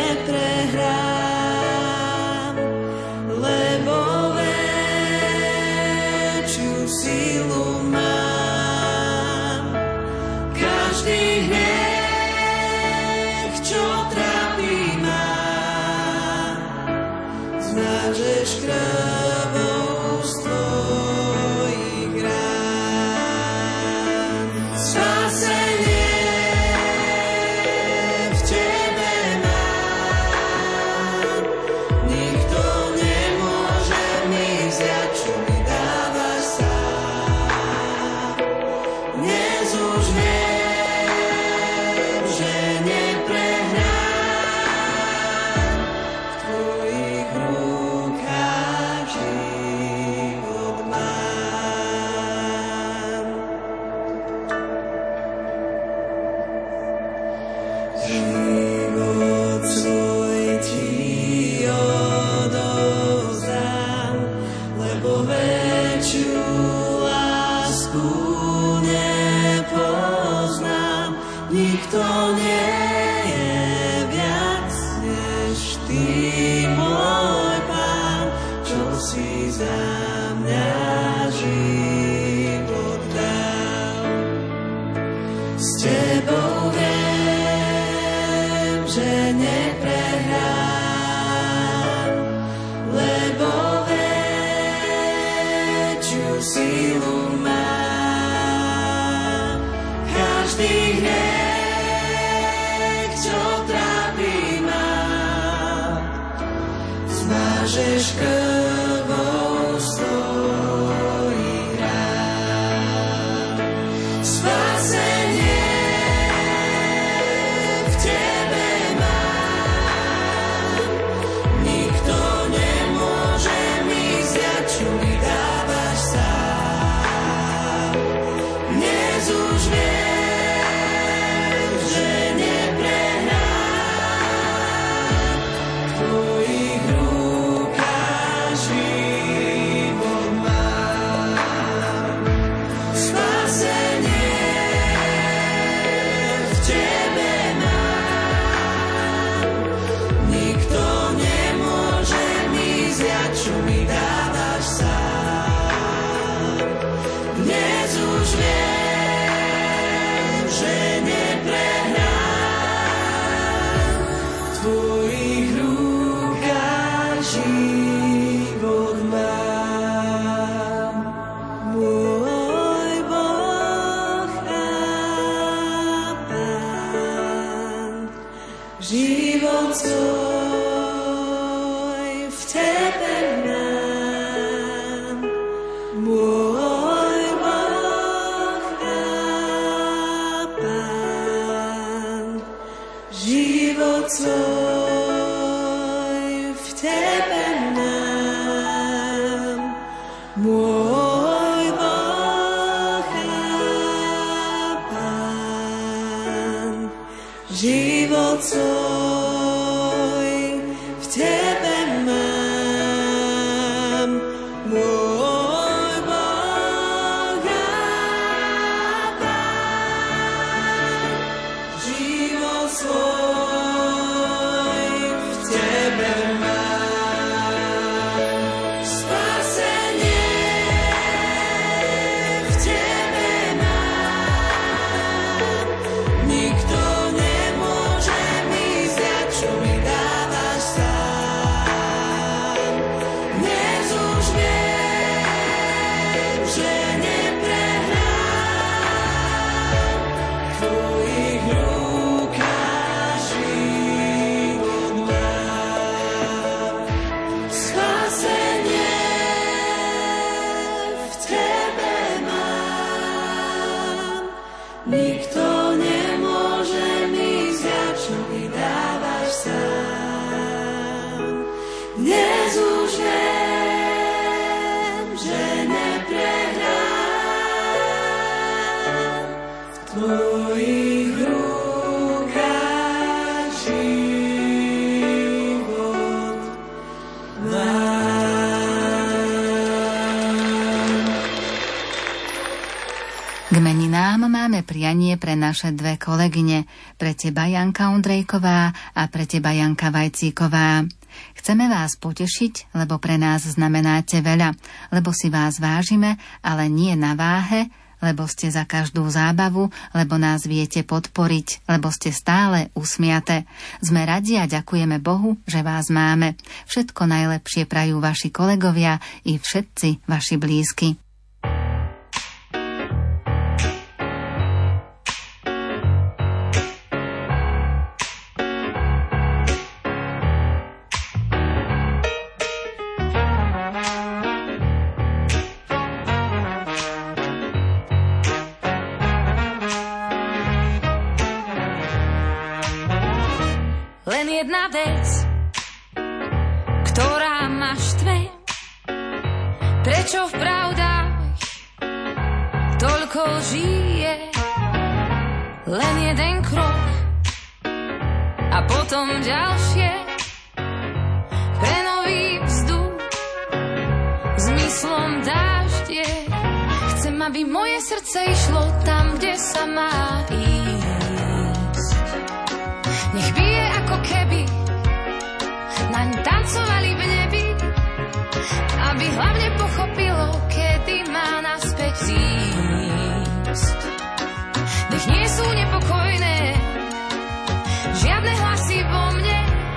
neprehrám, lebo väčšiu silu mám. Každý hriech, čo trápi ma, zmážeš krvou z tvojich rán. Spasenie nikto nie je viac než ty, môj Pán, čo si za mňa život dal. S tebou viem, že neprehrám, lebo väčšiu silu mám. Každý hriech, čo trápi ma, zmážeš krvou z tvojich rán. Spasenie v tebe mám, nikto nemôže mi vziať, čo mi dávaš sám. Dnes už viem, že neprehrám, tebe mám, môj Boh a Pán. Život svoj v tebe mám, spasenie v tebe mám. Nikto nemôže mi vziať, čo mi dávaš sám. Dnes už viem, že neprehrám. V tvojich rukách život mám. Spasenie v tebe mám. Nikto nemôže mi vziať, čo mi dávaš sám. Dnes už viem, že neprehrám. V tvojich rukách život mám. K meninám máme prianie pre naše dve kolegyne, pre teba Janka Ondrejková a pre teba Janka Vajcíková. Chceme vás potešiť, lebo pre nás znamenáte veľa, lebo si vás vážime, ale nie na váhe, lebo ste za každú zábavu, lebo nás viete podporiť, lebo ste stále usmiate. Sme radi a ďakujeme Bohu, že vás máme. Všetko najlepšie prajú vaši kolegovia i všetci vaši blízky. Len jedna vec, ktorá ma štve, prečo v pravdách toľko žije. Len jeden krok a potom ďalšie, pre nový vzduch zmyslom dáždie. Chcem, aby moje srdce išlo tam, kde sa má ísť. Nech bije ako keby naň tancovali v nebi, aby hlavne pochopilo, kedy má naspäť ísť. Nech nie sú nepokojné žiadne hlasy vo mne.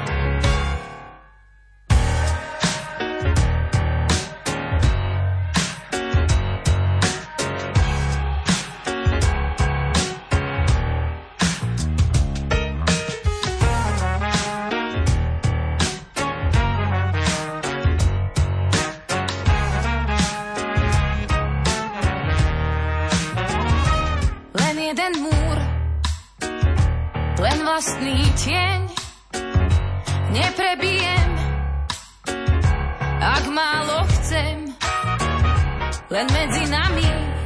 Jeden múr, len vlastný tieň, neprebijem, ak málo chcem, len medzi nami,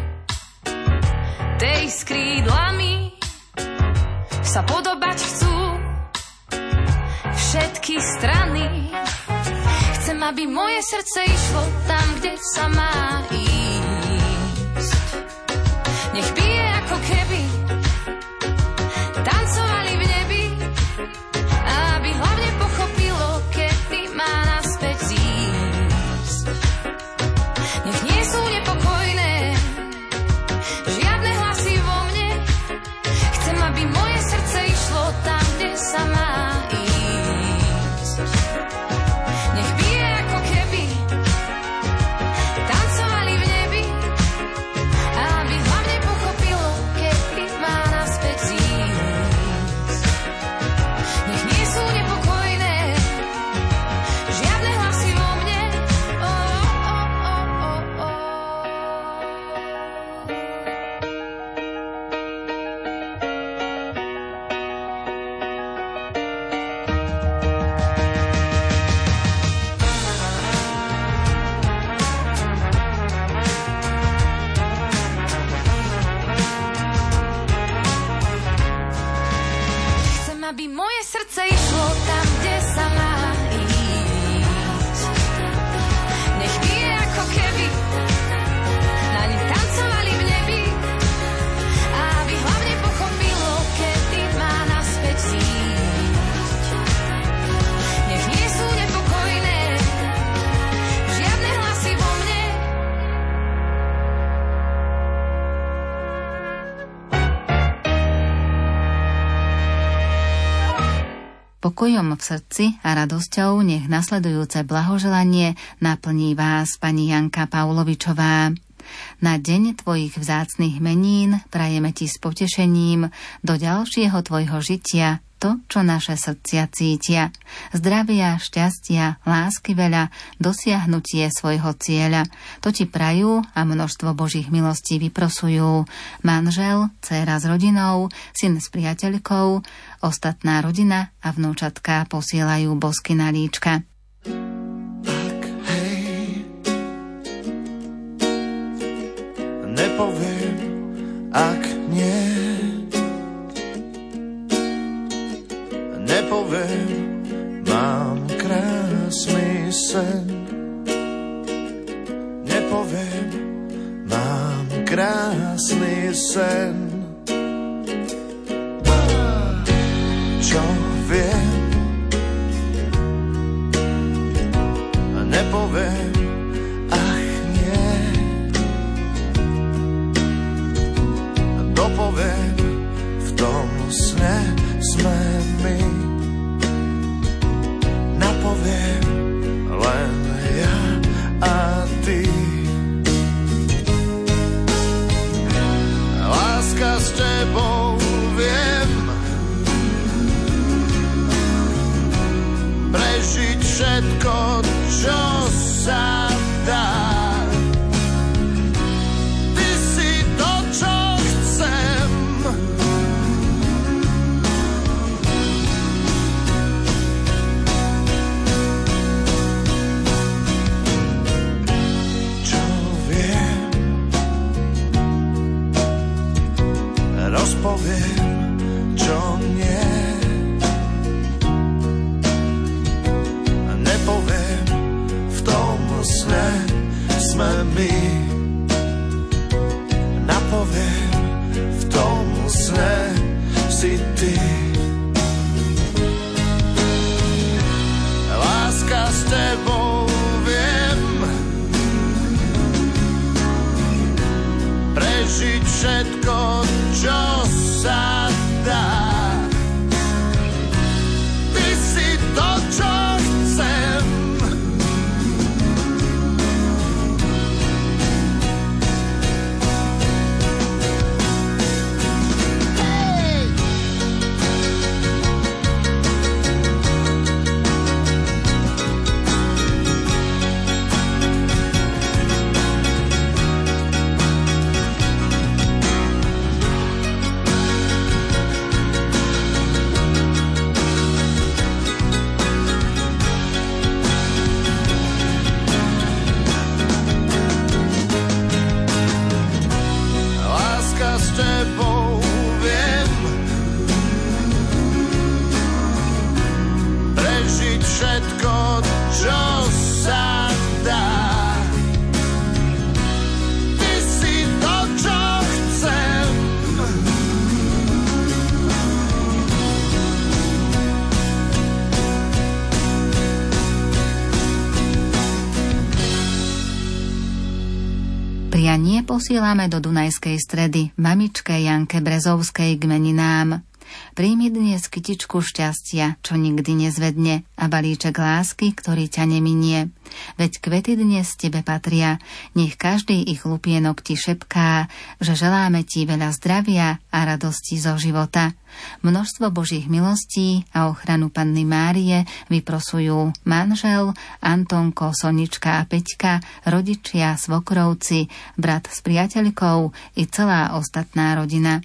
tej s krídlami, sa podobať chcú všetky strany. Chcem, aby moje srdce išlo tam, kde sa má ísť. Nech bije ako keby tancovali v nebi, aby hlavne pochopilo, kedy má naspäť ísť. Nech nie sú nepokojné žiadne hlasy vo mne. Chcem, aby moje srdce išlo tam, kde sa má ísť. Nech bije ako keby tancovali v Pokojom v srdci a radosťou nech nasledujúce blahoželanie naplní vás pani Janka Paulovičová. Na deň tvojich vzácnych menín prajeme ti s potešením do ďalšieho tvojho žitia to, čo naše srdcia cítia. Zdravia, šťastia, lásky veľa, dosiahnutie svojho cieľa. To ti prajú a množstvo Božích milostí vyprosujú. Manžel, dcéra s rodinou, syn s priateľkou, ostatná rodina a vnúčatka posielajú bosky na líčka. Tak hej, nepoviem, ak nie. Nepoviem, mám krásny sen. Nepoviem, mám krásny sen. Čo viem, nepoviem, ach nie. Dopoviem, v tom sne sme my. Napoviem len ja a ty. Láska s tebou viem prežiť všetko, čo sa dá. Ty si to, čo chcem. Rozpoviem, čo nie. Nepoviem, v tom sne sme my. Napoviem, v tom sne si ty. Láska s tebou viem prežiť všetko, čo sa dá. Ty si to, čo chcem. Prianie posielame do Dunajskej Stredy mamičke Janke Brezovskej k meninám. Príjmi dnes kytičku šťastia, čo nikdy nezvedne, a balíček lásky, ktorý ťa neminie. Veď kvety dnes tebe patria, nech každý ich lupienok ti šepká, že želáme ti veľa zdravia a radosti zo života. Množstvo Božích milostí a ochranu Panny Márie vyprosujú manžel, Antonko, Sonička a Peťka, rodičia, svokrovci, brat s priateľkou i celá ostatná rodina.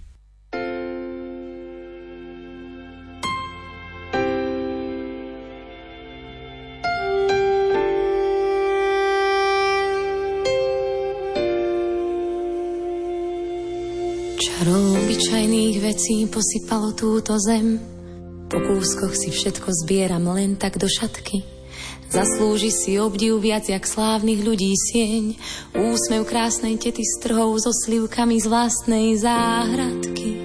Čarou obyčajných vecí posypalo túto zem. Po kúskoch si všetko zbieram len tak do šatky. Zaslúži si obdiv viac jak slávnych ľudí sieň. Úsmev krásnej tety s trhou so slivkami z vlastnej záhradky.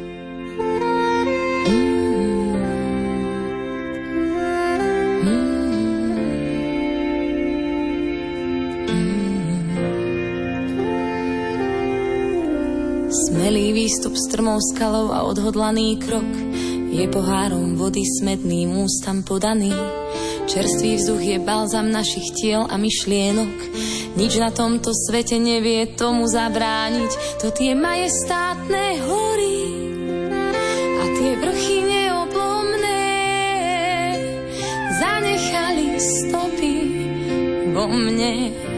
Smelý výstup strmou skalou a odhodlaný krok. je pohárom vody smedným ústam podaný. Čerstvý vzduch je balzam našich tiel a myšlienok. Nič na tomto svete nevie tomu zabrániť. To tie majestátne hory a tie vrchy neoblomné zanechali stopy vo mne.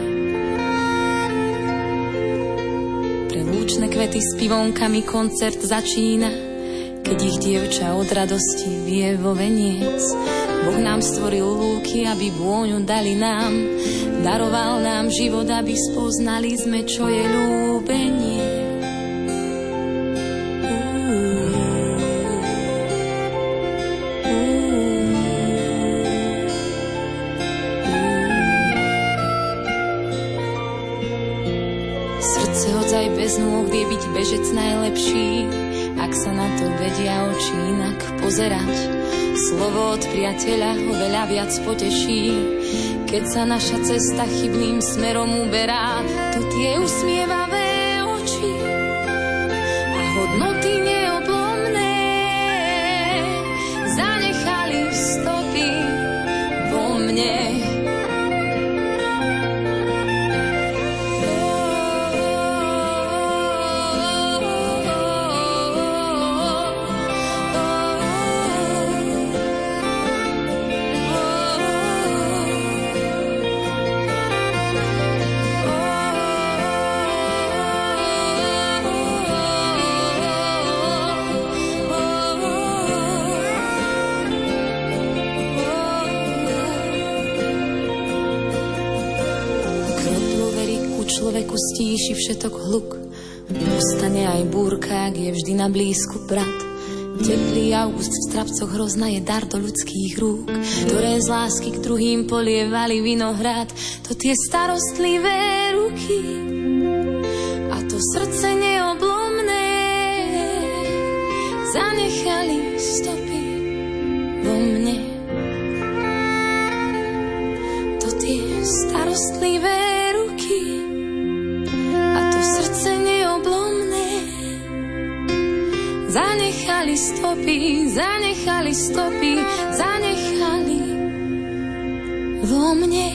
Pre lúčne kvety s pivonkami koncert začína, keď ich dievča od radosti vie vo veniec. Boh nám stvoril lúky, aby vôňu dali nám. Daroval nám život, aby spoznali sme, čo je ľúbenie. Srdce hodzaj bez nôh vie byť bežec najlepší, ak sa na to vedia oči inak pozerať. Slovo od priateľa ho veľa viac poteší, keď sa naša cesta chybným smerom uberá. To tie usmievavé oči a hodnoty neoblomné zanechali stopy vo mne. Človeku stíši všetok hluk, ustane aj búrka, ak je vždy na blízku brat. Teplý august v Strapcoch hrozna je dar do ľudských rúk, ktoré z lásky k druhým polievali vinohrad. To tie starostlivé ruky a to srdce neoblomné zanechali stopy vo mne. To tie starostlivé ruky srdce neoblomné zanechali stopy, zanechali stopy, zanechali vo mne.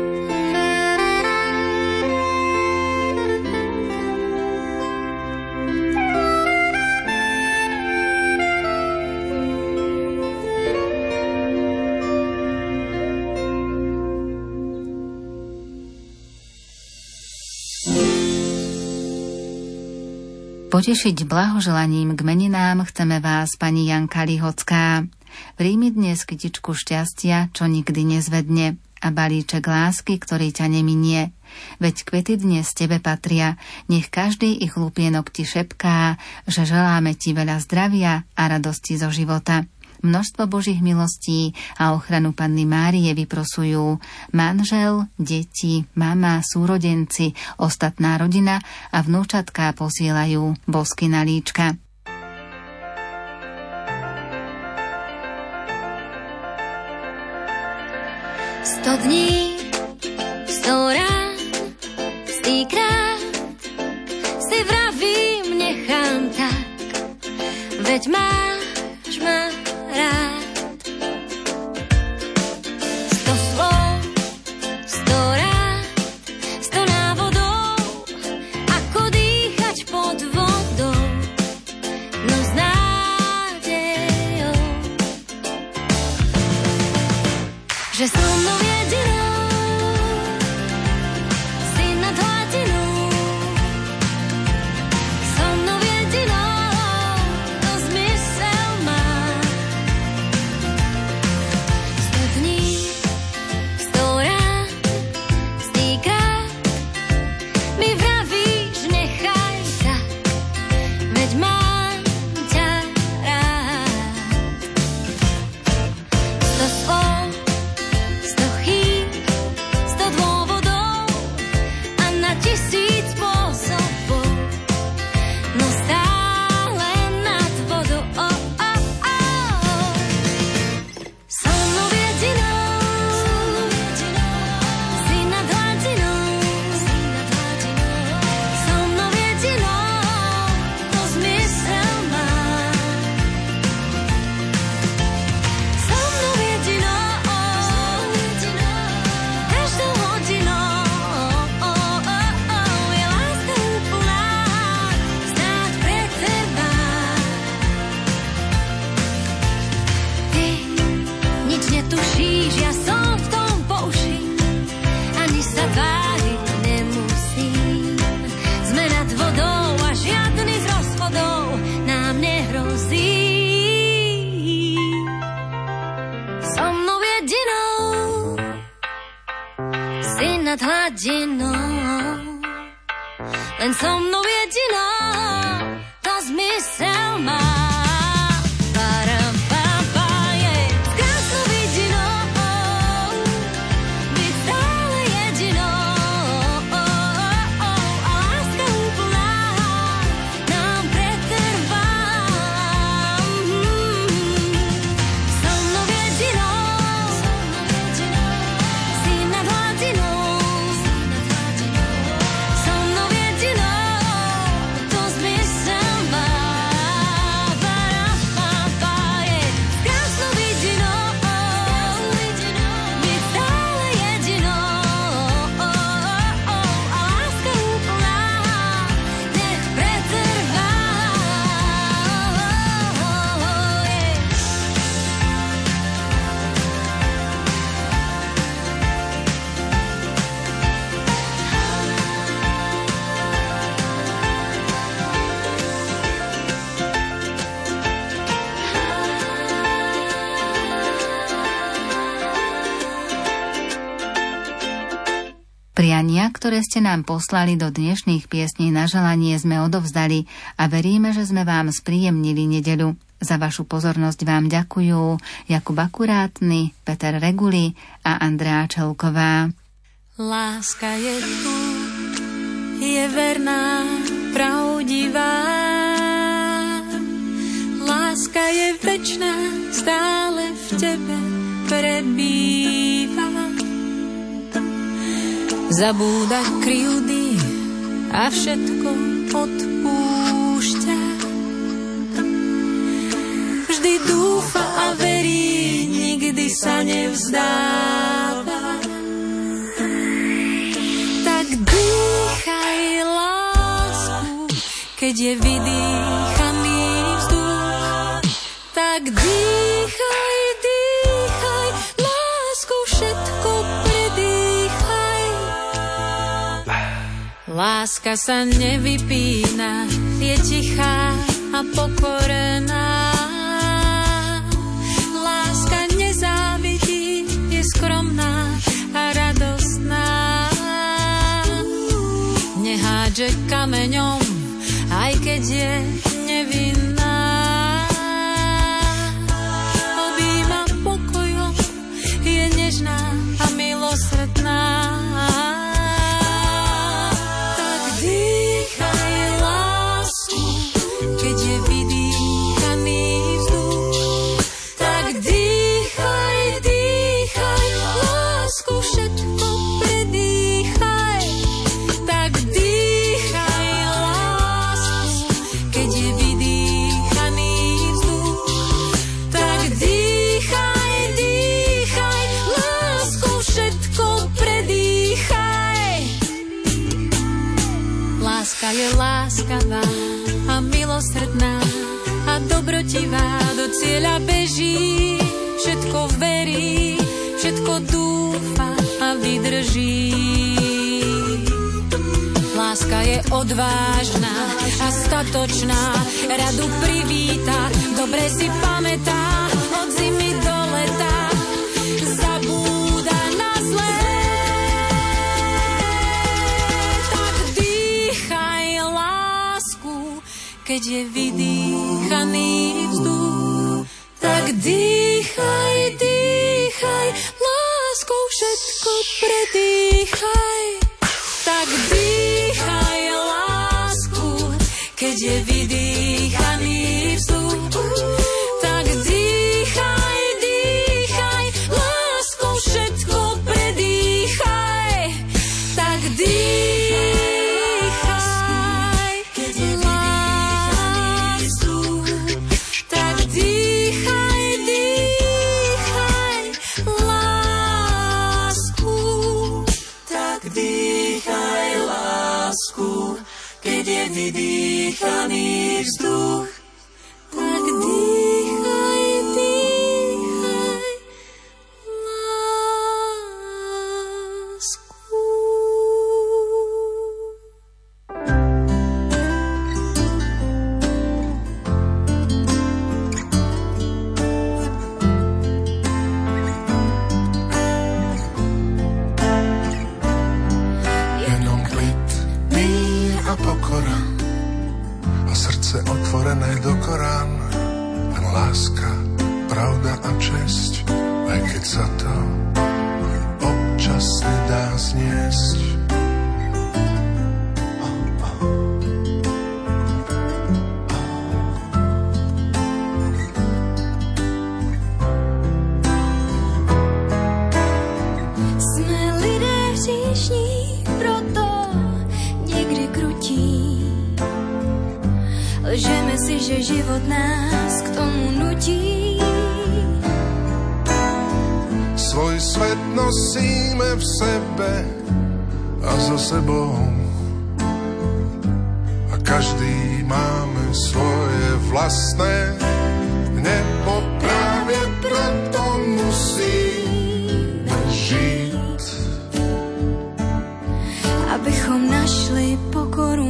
Potešiť blahoželaním k meninám chceme vás, pani Janka Lihocká. Príjmi dnes kytičku šťastia, čo nikdy nezvedne, a balíček lásky, ktorý ťa neminie. Veď kvety dnes tebe patria, nech každý ich lupienok ti šepká, že želáme ti veľa zdravia a radosti zo života. Množstvo Božích milostí a ochranu Panny Márie vyprosujú manžel, deti, mama, súrodenci, ostatná rodina a vnúčatká posielajú bosky na líčka. Sto dní, sto rán, stýkrát si vravím, nechám tak, veď máš ma rád. Sto slov, sto rád, sto návodov, ako dýchať pod vodou, no s nádejou, že so mnou jedinou si nad hladinou, so mnou jedinou to zmysel má. Sto dní, sto rán, stýkrát mi vravíš, nechaj tak, veď mám ťa rád. Sto slov, sto chýb, ty nad hladinou, len so mnou jedinou, to zmysel má. Priania, ktoré ste nám poslali do dnešných piesní na želanie, sme odovzdali a veríme, že sme vám spríjemnili nedeľu. Za vašu pozornosť vám ďakujú Jakub Akurátny, Peter Reguli a Andrea Čelková. Láska je tu, je verná, pravdivá. Láska je večná, stále v tebe prebýva. Zabúda krivdy a všetko odpúšťa. Vždy dúfa a verí, nikdy sa nevzdáva. Tak dýchaj lásku, keď je vydýchaný vzduch. Tak dýchaj, dýchaj lásku, všetko predýchaj. Láska sa nevypína, je tichá a pokorená. Láska nezávidí, je skromná a radostná. Nehádže kameňom, aj keď je nevinná. Objíma pokojom, je nežná a milosrdná. Je láskavá a milosrdná a dobrotivá, do cieľa beží, všetko verí, všetko dúfa a vydrží. Láska je odvážna a statočná, radu privíta, dobre si pamätá, od zimy do leta zabúda na zlé. Keď je vydýchaný vzduch, tak dýchaj, dýchaj, láskou všetko predýchaj. Tak dýchaj lásku, keď je vydýchaný vzduch, tak dýchaj, dýchaj, láskou všetko predýchaj. Tak dýchaj. Keď je vydýchaný vzduch, tak dýchaj, dýchaj lásku. a pokora a srdce otvorené do Korán. Len láska, pravda a česť, aj keď sa to občas nedá zniesť. Lžeme si, že život nás k tomu nutí. Svoj svet nosíme v sebe a so sebou. A každý máme svoje vlastné nebo, práve preto musíme žiť. Abychom našli pokoru,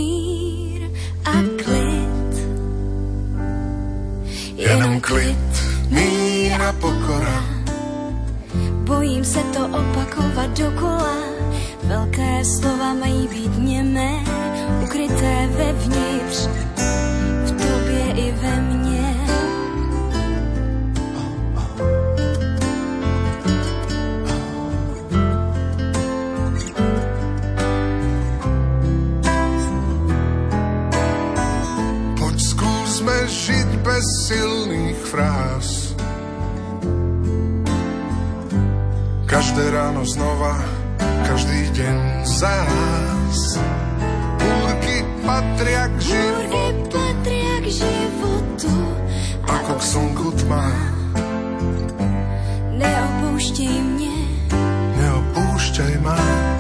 jenom klid, mír a pokora. Bojím se to opakovat dokola. Velké slova mají být němé, ukryté vevnitř, v tobě i ve mně. Poď skúsme žiť bez silných fráz. Každé ráno znova, každý deň zás. Búrky patria k životu, patria k životu, ako k slnku tma. Neopouštěj mě, neopúšťaj ma.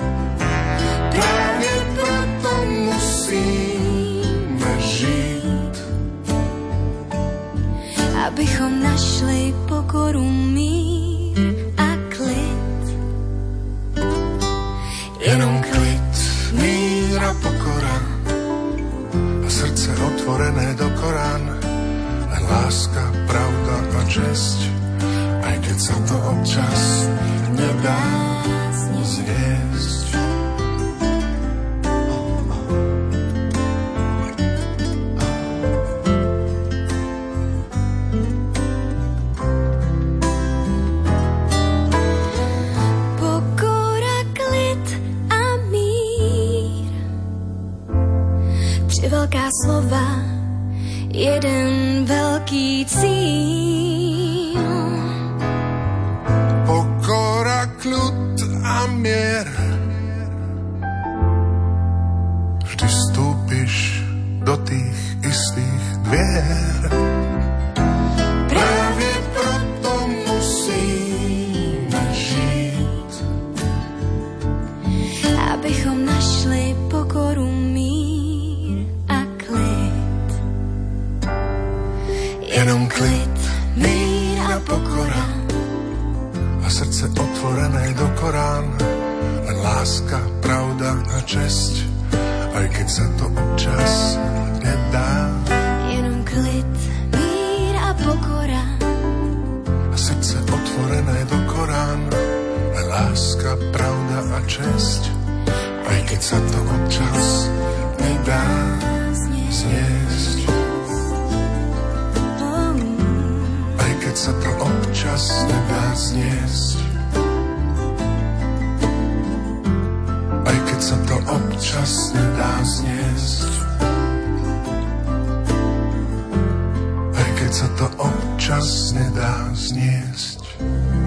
Práve preto musíme žiť, abychom našli pokoru, mír a klid. Jenom klid, mír a pokora a srdce otvorené do Korán. Len láska, pravda a česť, aj keď sa to občas nedá zniesť. Velká slova, jeden velký cíl. Pokora, kľud a mier. Vždy vstúpiš do tých istých dvier. Práve preto musíme žiť, abychom našli pokoru, jenom klid, mír a pokora a srdce otvorené do Korán. Len láska, pravda a česť, aj keď sa to občas nedá. Jenom klid, mír a pokora a srdce otvorené do Korán. Len láska, pravda a česť, aj keď sa to občas nedá zniesť. Keď sa to občas nedá zniesť, aj keď sa to občas nedá zniesť, aj keď sa to občas nedá zniesť.